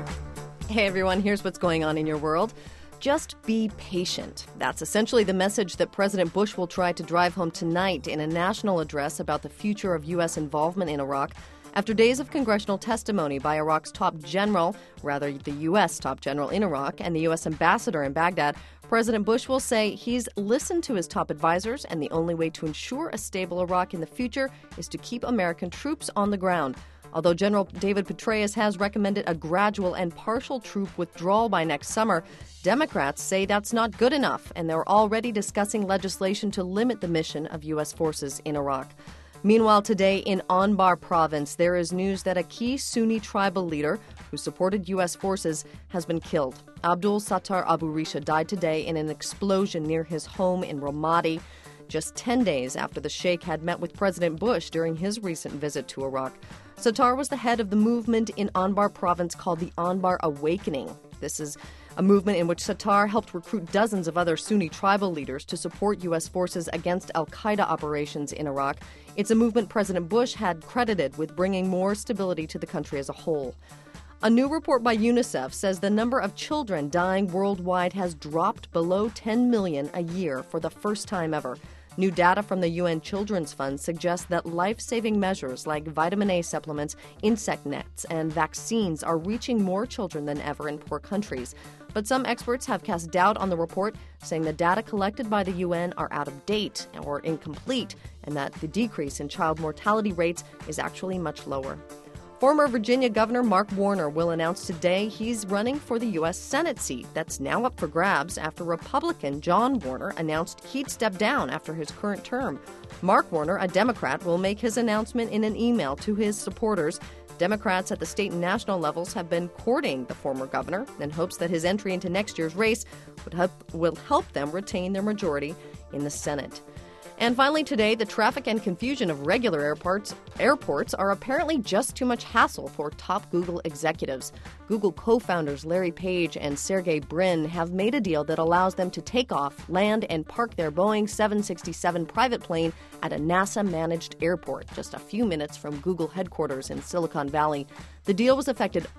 Hey everyone, here's what's going on in your world. Just be patient. That's essentially the message that President Bush will try to drive home tonight in a national address about the future of U.S. involvement in Iraq. After days of congressional testimony by Iraq's top general, rather the U.S. top general in Iraq, and the U.S. ambassador in Baghdad, President Bush will say he's listened to his top advisors, and the only way to ensure a stable Iraq in the future is to keep American troops on the ground. Although General David Petraeus has recommended a gradual and partial troop withdrawal by next summer, Democrats say that's not good enough, and they're already discussing legislation to limit the mission of U.S. forces in Iraq. Meanwhile, today in Anbar province, there is news that a key Sunni tribal leader who supported U.S. forces has been killed. Abdul Sattar Abu Risha died today in an explosion near his home in Ramadi, just 10 days after the sheikh had met with President Bush during his recent visit to Iraq. Sattar was the head of the movement in Anbar province called the Anbar Awakening. This is a movement in which Sattar helped recruit dozens of other Sunni tribal leaders to support U.S. forces against al-Qaeda operations in Iraq. It's a movement President Bush had credited with bringing more stability to the country as a whole. A new report by UNICEF says the number of children dying worldwide has dropped below 10 million a year for the first time ever. New data from the UN Children's Fund suggests that life-saving measures like vitamin A supplements, insect nets, and vaccines are reaching more children than ever in poor countries. But some experts have cast doubt on the report, saying the data collected by the UN are out of date or incomplete, and that the decrease in child mortality rates is actually much lower. Former Virginia Governor Mark Warner will announce today he's running for the U.S. Senate seat that's now up for grabs after Republican John Warner announced he'd step down after his current term. Mark Warner, a Democrat, will make his announcement in an email to his supporters. Democrats at the state and national levels have been courting the former governor in hopes that his entry into next year's race will help them retain their majority in the Senate. And finally today, the traffic and confusion of regular airports are apparently just too much hassle for top Google executives. Google co-founders Larry Page and Sergey Brin have made a deal that allows them to take off, land, and park their Boeing 767 private plane at a NASA-managed airport, just a few minutes from Google headquarters in Silicon Valley. The deal was effective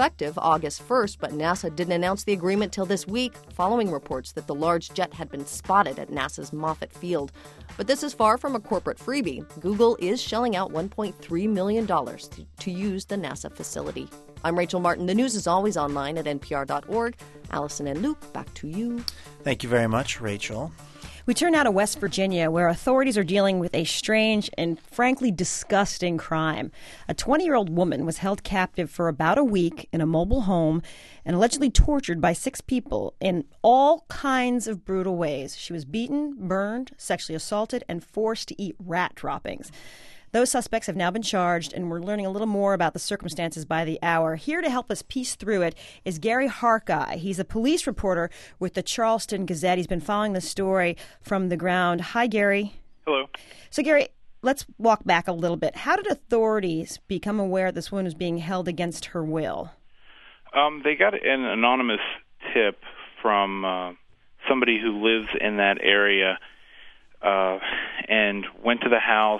August 1st, but NASA didn't announce the agreement till this week, following reports that the large jet had been spotted at NASA's Moffett Field. But this is far from a corporate freebie. Google is shelling out $1.3 million to use the NASA facility. I'm Rachel Martin. The news is always online at npr.org. Allison and Luke, back to you. Thank you very much, Rachel. We turn now to West Virginia, where authorities are dealing with a strange and frankly disgusting crime. A 20-year-old woman was held captive for about a week in a mobile home and allegedly tortured by 6 people in all kinds of brutal ways. She was beaten, burned, sexually assaulted, and forced to eat rat droppings. Those suspects have now been charged, and we're learning a little more about the circumstances by the hour. Here to help us piece through it is Gary Harkeye. He's a police reporter with the Charleston Gazette. He's been following the story from the ground. Hi, Gary. Hello. So, Gary, let's walk back a little bit. How did authorities become aware this woman was being held against her will? They got an anonymous tip from somebody who lives in that area and went to the house,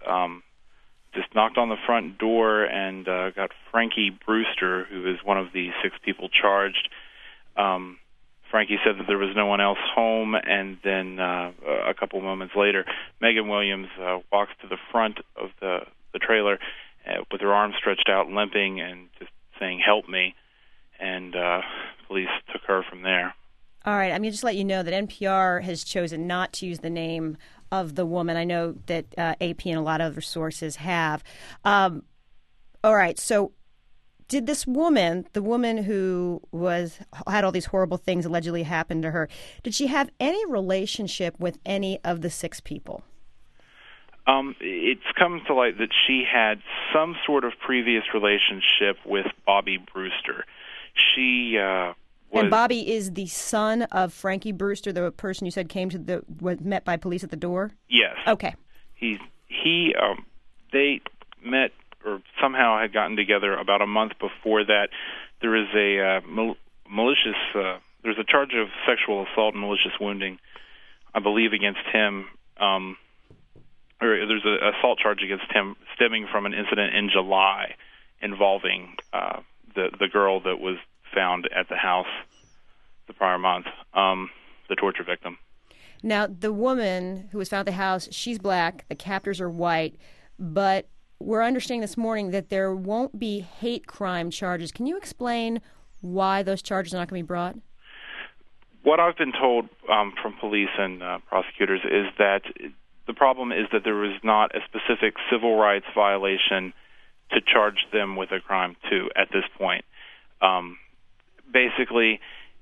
just knocked on the front door and got Frankie Brewster, who is one of the 6 people charged. Frankie said that there was no one else home, and then a couple moments later, Megan Williams walks to the front of the trailer with her arms stretched out, limping, and just saying, "Help me," and police took her from there. All right. I'm going to just let you know that NPR has chosen not to use the name of the woman. I know that AP and a lot of other sources have. All right. So did this woman, the woman who had all these horrible things allegedly happen to her, did she have any relationship with any of the 6 people? It's come to light that she had some sort of previous relationship with Bobby Brewster. She and Bobby is the son of Frankie Brewster, the person you said was met by police at the door? Yes. Okay. They met or somehow had gotten together about a month before that. There is a there's a charge of sexual assault and malicious wounding, I believe, against him. Or there's an assault charge against him stemming from an incident in July involving the girl that was found at the house the prior month, the torture victim. Now, the woman who was found at the house, she's black, the captors are white, but we're understanding this morning that there won't be hate crime charges. Can you explain why those charges are not going to be brought? What I've been told from police and prosecutors is that the problem is that there was not a specific civil rights violation to charge them with a crime to at this point. Basically,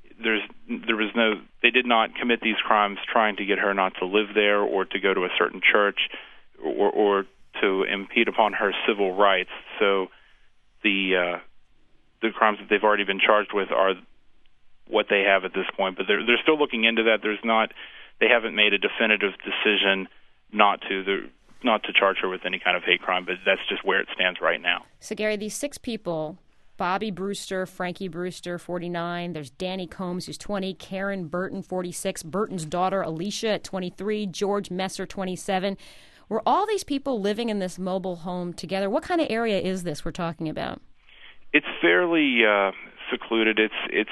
they did not commit these crimes trying to get her not to live there or to go to a certain church or to impede upon her civil rights. So the crimes that they've already been charged with are what they have at this point. But they're still looking into that. They haven't made a definitive decision not to charge her with any kind of hate crime, but that's just where it stands right now. So, Gary, these 6 people, Bobby Brewster, Frankie Brewster, 49, there's Danny Combs, who's 20, Karen Burton, 46, Burton's daughter, Alicia, at 23, George Messer, 27. Were all these people living in this mobile home together? What kind of area is this we're talking about? It's fairly secluded. It's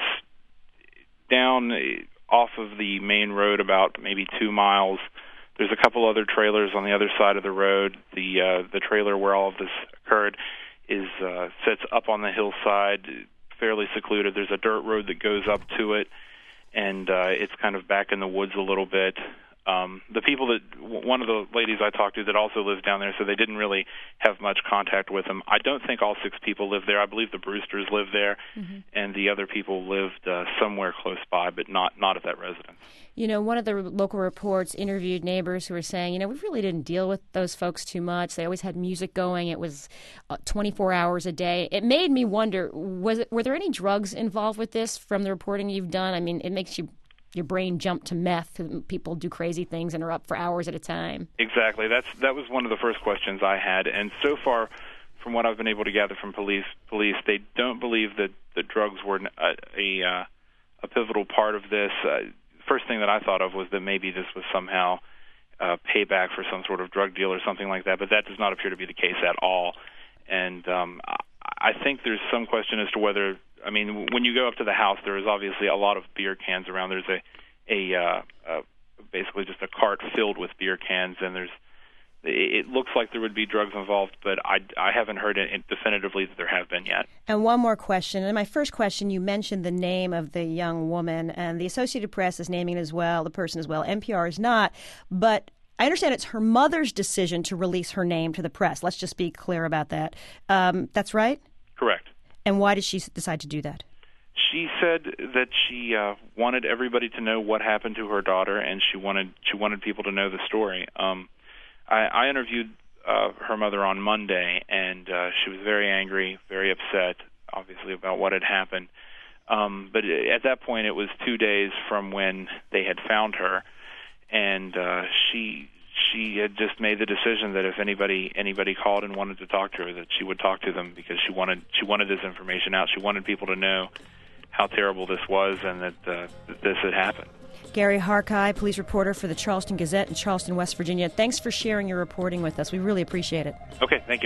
down off of the main road about maybe 2 miles. There's a couple other trailers on the other side of the road. The trailer where all of this occurred sits up on the hillside, fairly secluded. There's a dirt road that goes up to it, and it's kind of back in the woods a little bit. One of the ladies I talked to that also lives down there, so they didn't really have much contact with them. I don't think all 6 people live there. I believe the Brewsters live there, and the other people lived somewhere close by, but not at that residence. You know, one of the local reports interviewed neighbors who were saying, we really didn't deal with those folks too much. They always had music going. It was 24 hours a day. It made me wonder, were there any drugs involved with this from the reporting you've done? I mean, it makes your brain jump to meth. People do crazy things and are up for hours at a time. Exactly. That was one of the first questions I had. And so far, from what I've been able to gather from police, they don't believe that the drugs were a pivotal part of this. First thing that I thought of was that maybe this was somehow payback for some sort of drug deal or something like that, but that does not appear to be the case at all. And I think there's some question as to whether, when you go up to the house, there is obviously a lot of beer cans around. There's basically just a cart filled with beer cans, and it looks like there would be drugs involved, but I haven't heard it definitively that there have been yet. And one more question. In my first question, you mentioned the name of the young woman, and the Associated Press is naming it as well, the person as well. NPR is not, but I understand it's her mother's decision to release her name to the press. Let's just be clear about that. That's right? Correct. And why did she decide to do that? She said that she wanted everybody to know what happened to her daughter, and she wanted people to know the story. I interviewed her mother on Monday, and she was very angry, very upset, obviously, about what had happened. But at that point, it was 2 days from when they had found her, and she had just made the decision that if anybody called and wanted to talk to her, that she would talk to them because she wanted this information out. She wanted people to know how terrible this was and that this had happened. Gary Harkai, police reporter for the Charleston Gazette in Charleston, West Virginia. Thanks for sharing your reporting with us. We really appreciate it. Okay, thank you.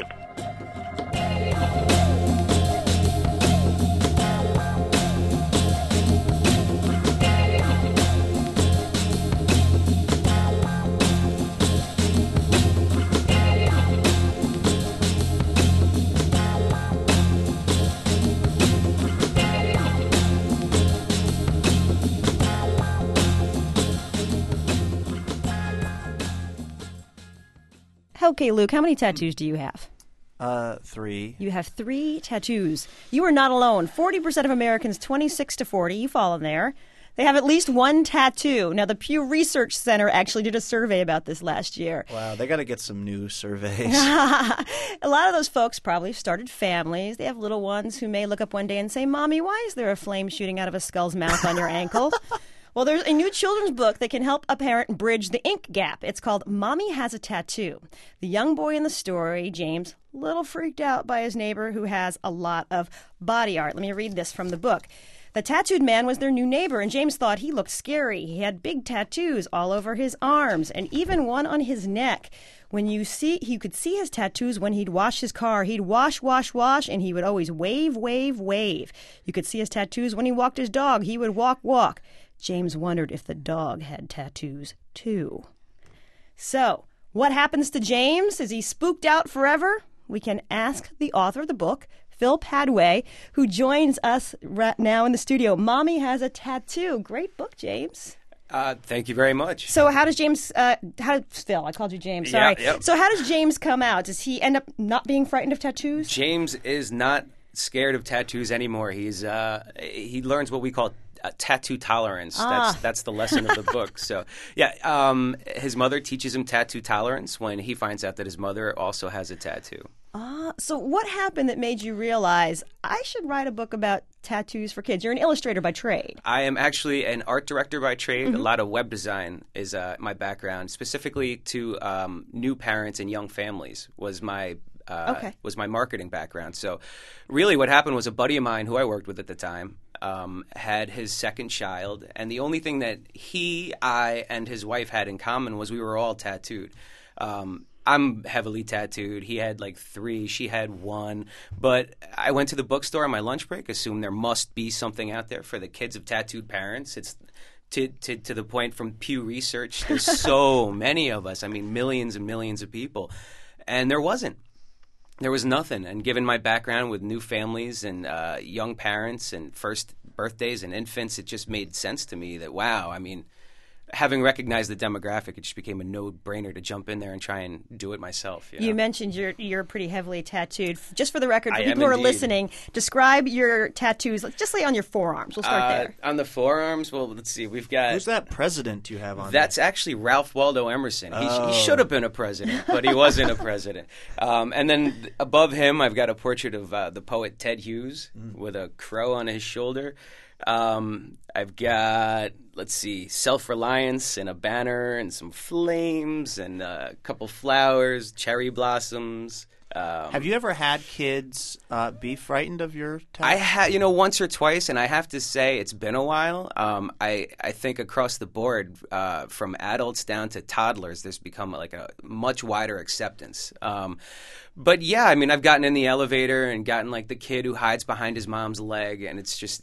Okay, Luke, how many tattoos do you have? 3. You have 3 tattoos. You are not alone. 40% of Americans 26 to 40, you fall in there, They have at least one tattoo. Now, the Pew Research Center actually did a survey about this last year. Wow, they got to get some new surveys. A lot of those folks probably started families. They have little ones who may look up one day and say, Mommy, why is there a flame shooting out of a skull's mouth on your ankle? Well, there's a new children's book that can help a parent bridge the ink gap. It's called Mommy Has a Tattoo. The young boy in the story, James, a little freaked out by his neighbor who has a lot of body art. Let me read this from the book. The tattooed man was their new neighbor, and James thought he looked scary. He had big tattoos all over his arms, and even one on his neck. You could see his tattoos when he'd wash his car. He'd wash, and he would always wave. You could see his tattoos when he walked his dog. He would walk. James wondered if the dog had tattoos, too. So, what happens to James? Is he spooked out forever? We can ask the author of the book, Phil Padway, who joins us right now in the studio. Mommy Has a Tattoo. Great book, James. Thank you very much. So how does James, Phil, I called you James, sorry. Yeah, yep. So how does James come out? Does he end up not being frightened of tattoos? James is not scared of tattoos anymore. He learns what we call tattoo tolerance. That's the lesson of the book. So, his mother teaches him tattoo tolerance when he finds out that his mother also has a tattoo. So what happened that made you realize I should write a book about tattoos for kids? You're an illustrator by trade. I am actually an art director by trade. Mm-hmm. A lot of web design is my background, specifically to new parents and young families was my marketing background. So really what happened was a buddy of mine who I worked with at the time had his second child, and the only thing that I, and his wife had in common was we were all tattooed. I'm heavily tattooed. He had like 3. She had 1. But I went to the bookstore on my lunch break, assumed there must be something out there for the kids of tattooed parents. It's to the point from Pew Research, there's so many of us. I mean, millions and millions of people. And there wasn't. There was nothing. And given my background with new families and young parents and first birthdays and infants, it just made sense to me that, wow, I mean, having recognized the demographic, it just became a no-brainer to jump in there and try and do it myself. You mentioned you're pretty heavily tattooed. Just for the record, for I people who are indeed. listening, describe your tattoos. Just lay on your forearms. We'll start there. On the forearms, well, let's see. We've got... Who's that president you have on That's actually Ralph Waldo Emerson. He should have been a president, but he wasn't a president. And then above him, I've got a portrait of the poet Ted Hughes with a crow on his shoulder. I've got, let's see, self-reliance and a banner and some flames and a couple flowers, cherry blossoms. Have you ever had kids be frightened of your tattoo? I had, once or twice, and I have to say it's been a while. I think across the board, from adults down to toddlers, there's become like a much wider acceptance. But yeah, I mean, I've gotten in the elevator and gotten like the kid who hides behind his mom's leg, and it's just,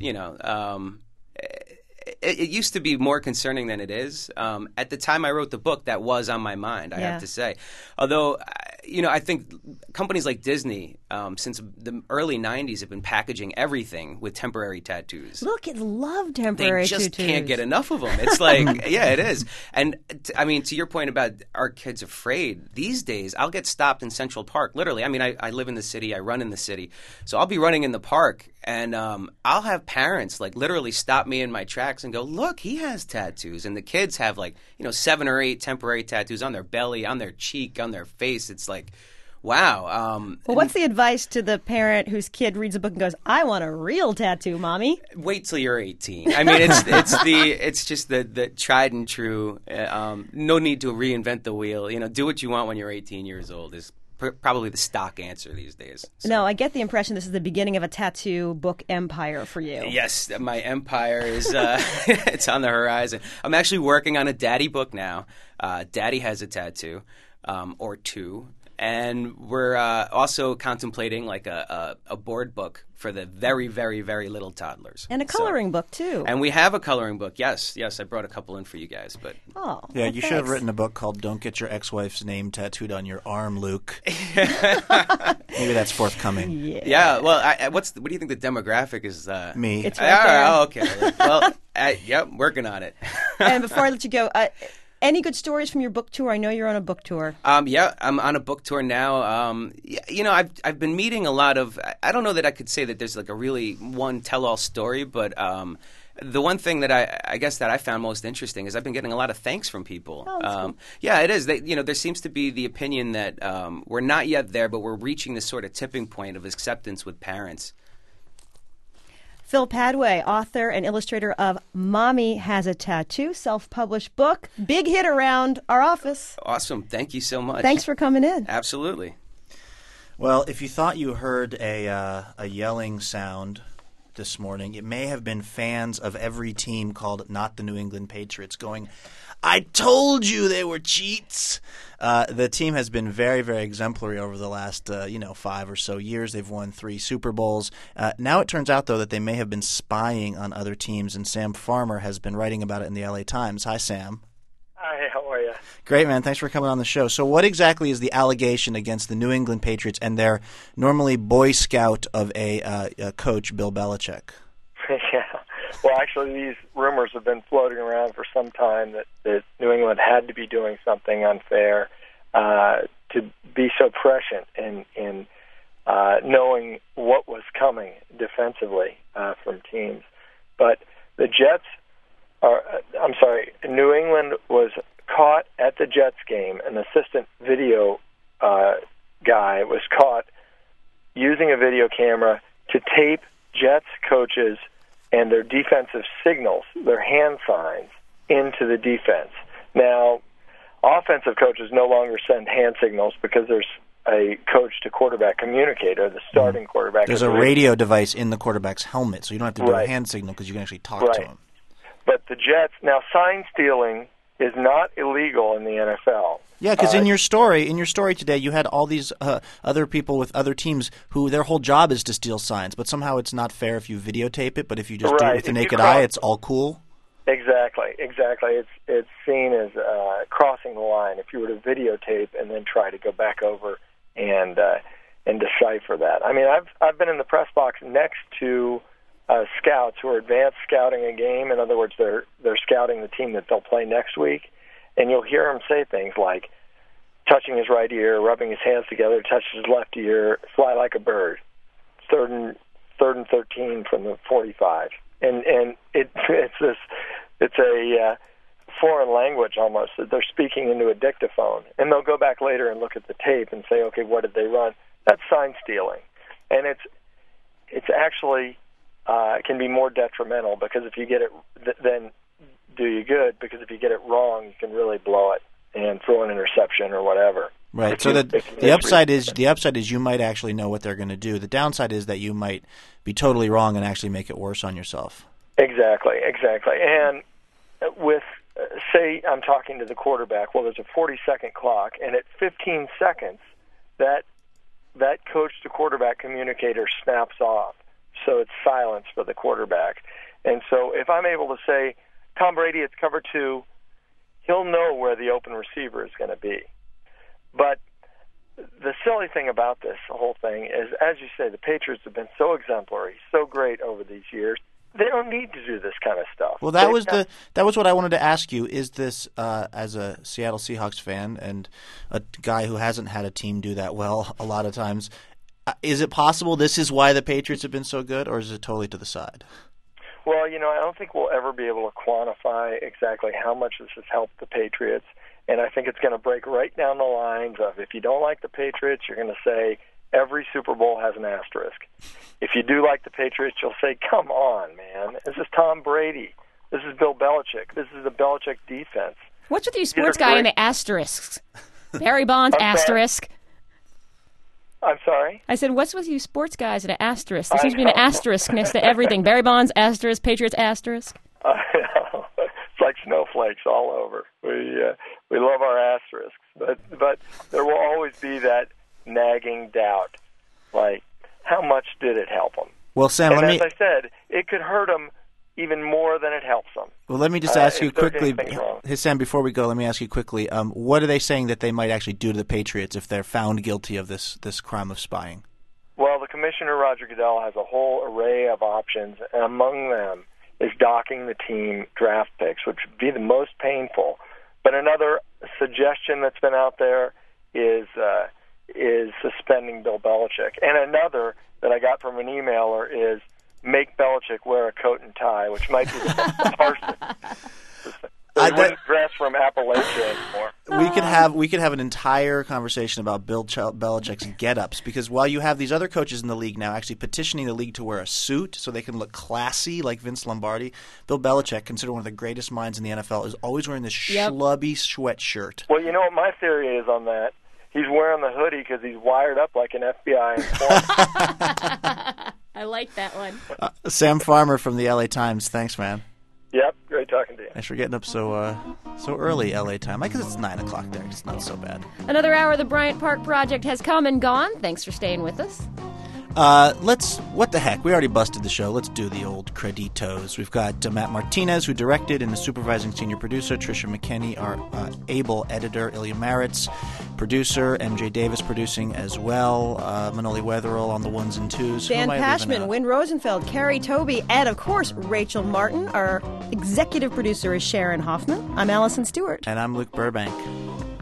it used to be more concerning than it is. At the time I wrote the book, that was on my mind, I have to say. Although, I think companies like Disney, since the early 90s, have been packaging everything with temporary tattoos. Little kids love temporary tattoos. They just can't get enough of them. It's like, yeah, it is. And, to your point about are kids afraid, these days I'll get stopped in Central Park, literally. I mean, I live in the city, I run in the city. So I'll be running in the park, and I'll have parents, like, literally stop me in my tracks and go, look, he has tattoos. And the kids have, like, 7 or 8 temporary tattoos on their belly, on their cheek, on their face. It's like, wow. Well, what's the advice to the parent whose kid reads a book and goes, I want a real tattoo, Mommy? Wait till you're 18. I mean, it's just the tried and true. No need to reinvent the wheel. Do what you want when you're 18 years old is probably the stock answer these days. So. No, I get the impression this is the beginning of a tattoo book empire for you. Yes, my empire is it's on the horizon. I'm actually working on a daddy book now. Daddy has a tattoo or 2. And we're also contemplating like a board book for the very, very, very little toddlers. And a coloring book, too. And we have a coloring book, yes. Yes, I brought a couple in for you guys. But yeah, you should have written a book called Don't Get Your Ex-Wife's Name Tattooed on Your Arm, Luke. Maybe that's forthcoming. Yeah, well, what do you think the demographic is? Me. It's right there. Oh, okay. Well, yep, working on it. And before I let you go... any good stories from your book tour? I know you're on a book tour. Yeah, I'm on a book tour now. I've been meeting a lot of. I don't know that I could say that there's like a really one tell-all story, but The one thing that I guess that I found most interesting is I've been getting a lot of thanks from people. Oh, that's cool. Yeah, it is. There seems to be the opinion that we're not yet there, but we're reaching this sort of tipping point of acceptance with parents. Phil Padway, author and illustrator of Mommy Has a Tattoo, self-published book. Big hit around our office. Awesome. Thank you so much. Thanks for coming in. Absolutely. Well, if you thought you heard a yelling sound this morning, it may have been fans of every team called not the New England Patriots going, "I told you they were cheats." The team has been very, very exemplary over the last 5 or so years. They've won 3 Super Bowls. Now it turns out, though, that they may have been spying on other teams, and Sam Farmer has been writing about it in the LA Times. Hi, Sam. Hi, how are you? Great, man. Thanks for coming on the show. So what exactly is the allegation against the New England Patriots and their normally Boy Scout of a coach, Bill Belichick? Yeah. Well, actually, these rumors have been floating around for some time that New England had to be doing something unfair to be so prescient in knowing what was coming defensively from teams. But the Jets New England was caught at the Jets game. An assistant video guy was caught using a video camera to tape Jets coaches and their defensive signals, their hand signs, into the defense. Now, offensive coaches no longer send hand signals because there's a coach-to-quarterback communicator, the starting quarterback. There's a radio device in the quarterback's helmet, so you don't have to do a hand signal because you can actually talk to him. But the Jets, now sign stealing is not illegal in the NFL. Yeah, because in your story today, you had all these other people with other teams who their whole job is to steal signs, but somehow it's not fair if you videotape it. But if you just do it with the naked eye, it's all cool. Exactly. It's seen as crossing the line if you were to videotape and then try to go back over and decipher that. I mean, I've been in the press box next to scouts who are advanced scouting a game. In other words, they're scouting the team that they'll play next week, and you'll hear them say things like touching his right ear, rubbing his hands together, touch his left ear, fly like a bird, third and 13 from the 45, and it's a foreign language almost that they're speaking into a dictaphone, and they'll go back later and look at the tape and say, okay, what did they run? That's sign stealing, and it's actually can be more detrimental because if you get it, then do you good, because if you get it wrong, you can really blow it and throw an interception or whatever. Right. So the upside is you might actually know what they're going to do. The downside is that you might be totally wrong and actually make it worse on yourself. Exactly. And with say I'm talking to the quarterback, well, there's a 40-second clock, and at 15 seconds, that coach-to-quarterback communicator snaps off. So it's silence for the quarterback. And so if I'm able to say, Tom Brady, it's cover 2, he'll know where the open receiver is going to be. But the silly thing about this whole thing is, as you say, the Patriots have been so exemplary, so great over these years. They don't need to do this kind of stuff. Well, that was what I wanted to ask you. Is this, as a Seattle Seahawks fan and a guy who hasn't had a team do that well a lot of times, is it possible this is why the Patriots have been so good, or is it totally to the side? Well, I don't think we'll ever be able to quantify exactly how much this has helped the Patriots, and I think it's going to break right down the lines of if you don't like the Patriots, you're going to say every Super Bowl has an asterisk. If you do like the Patriots, you'll say, come on, man, this is Tom Brady. This is Bill Belichick. This is the Belichick defense. What's with you sports guy and the asterisks? Barry Bonds, asterisk. I'm sorry? I said, what's with you sports guys and an asterisk? There seems to be an asterisk next to everything. Barry Bonds, asterisk. Patriots, asterisk. I know. It's like snowflakes all over. We love our asterisks. But there will always be that nagging doubt. Like, how much did it help them? Well, Sam, as I said, it could hurt them even more than it helps them. Well, let me just ask you quickly, Sam, before we go, let me ask you quickly, what are they saying that they might actually do to the Patriots if they're found guilty of this crime of spying? Well, the commissioner, Roger Goodell, has a whole array of options, and among them is docking the team draft picks, which would be the most painful. But another suggestion that's been out there is suspending Bill Belichick. And another that I got from an emailer is make Belichick wear a coat and tie, which might be the harshest. He wouldn't dress from Appalachia anymore. We could have an entire conversation about Bill Belichick's get-ups, because while you have these other coaches in the league now actually petitioning the league to wear a suit so they can look classy like Vince Lombardi, Bill Belichick, considered one of the greatest minds in the NFL, is always wearing this schlubby sweatshirt. Well, you know what my theory is on that? He's wearing the hoodie because he's wired up like an FBI informant. I like that one. Sam Farmer from the LA Times, thanks, man. Yep, great talking to you. Thanks for getting up so early, LA time. I guess it's 9 o'clock there. It's not so bad. Another hour of the Bryant Park Project has come and gone. Thanks for staying with us. What the heck? We already busted the show. Let's do the old creditos. We've got Matt Martinez, who directed, and the supervising senior producer, Tricia McKinney, our able editor, Ilya Maritz, producer, MJ Davis producing as well, Manoli Wetherell on the ones and twos. Dan Pashman, Wynn Rosenfeld, Carrie Toby, and of course, Rachel Martin. Our executive producer is Sharon Hoffman. I'm Allison Stewart. And I'm Luke Burbank.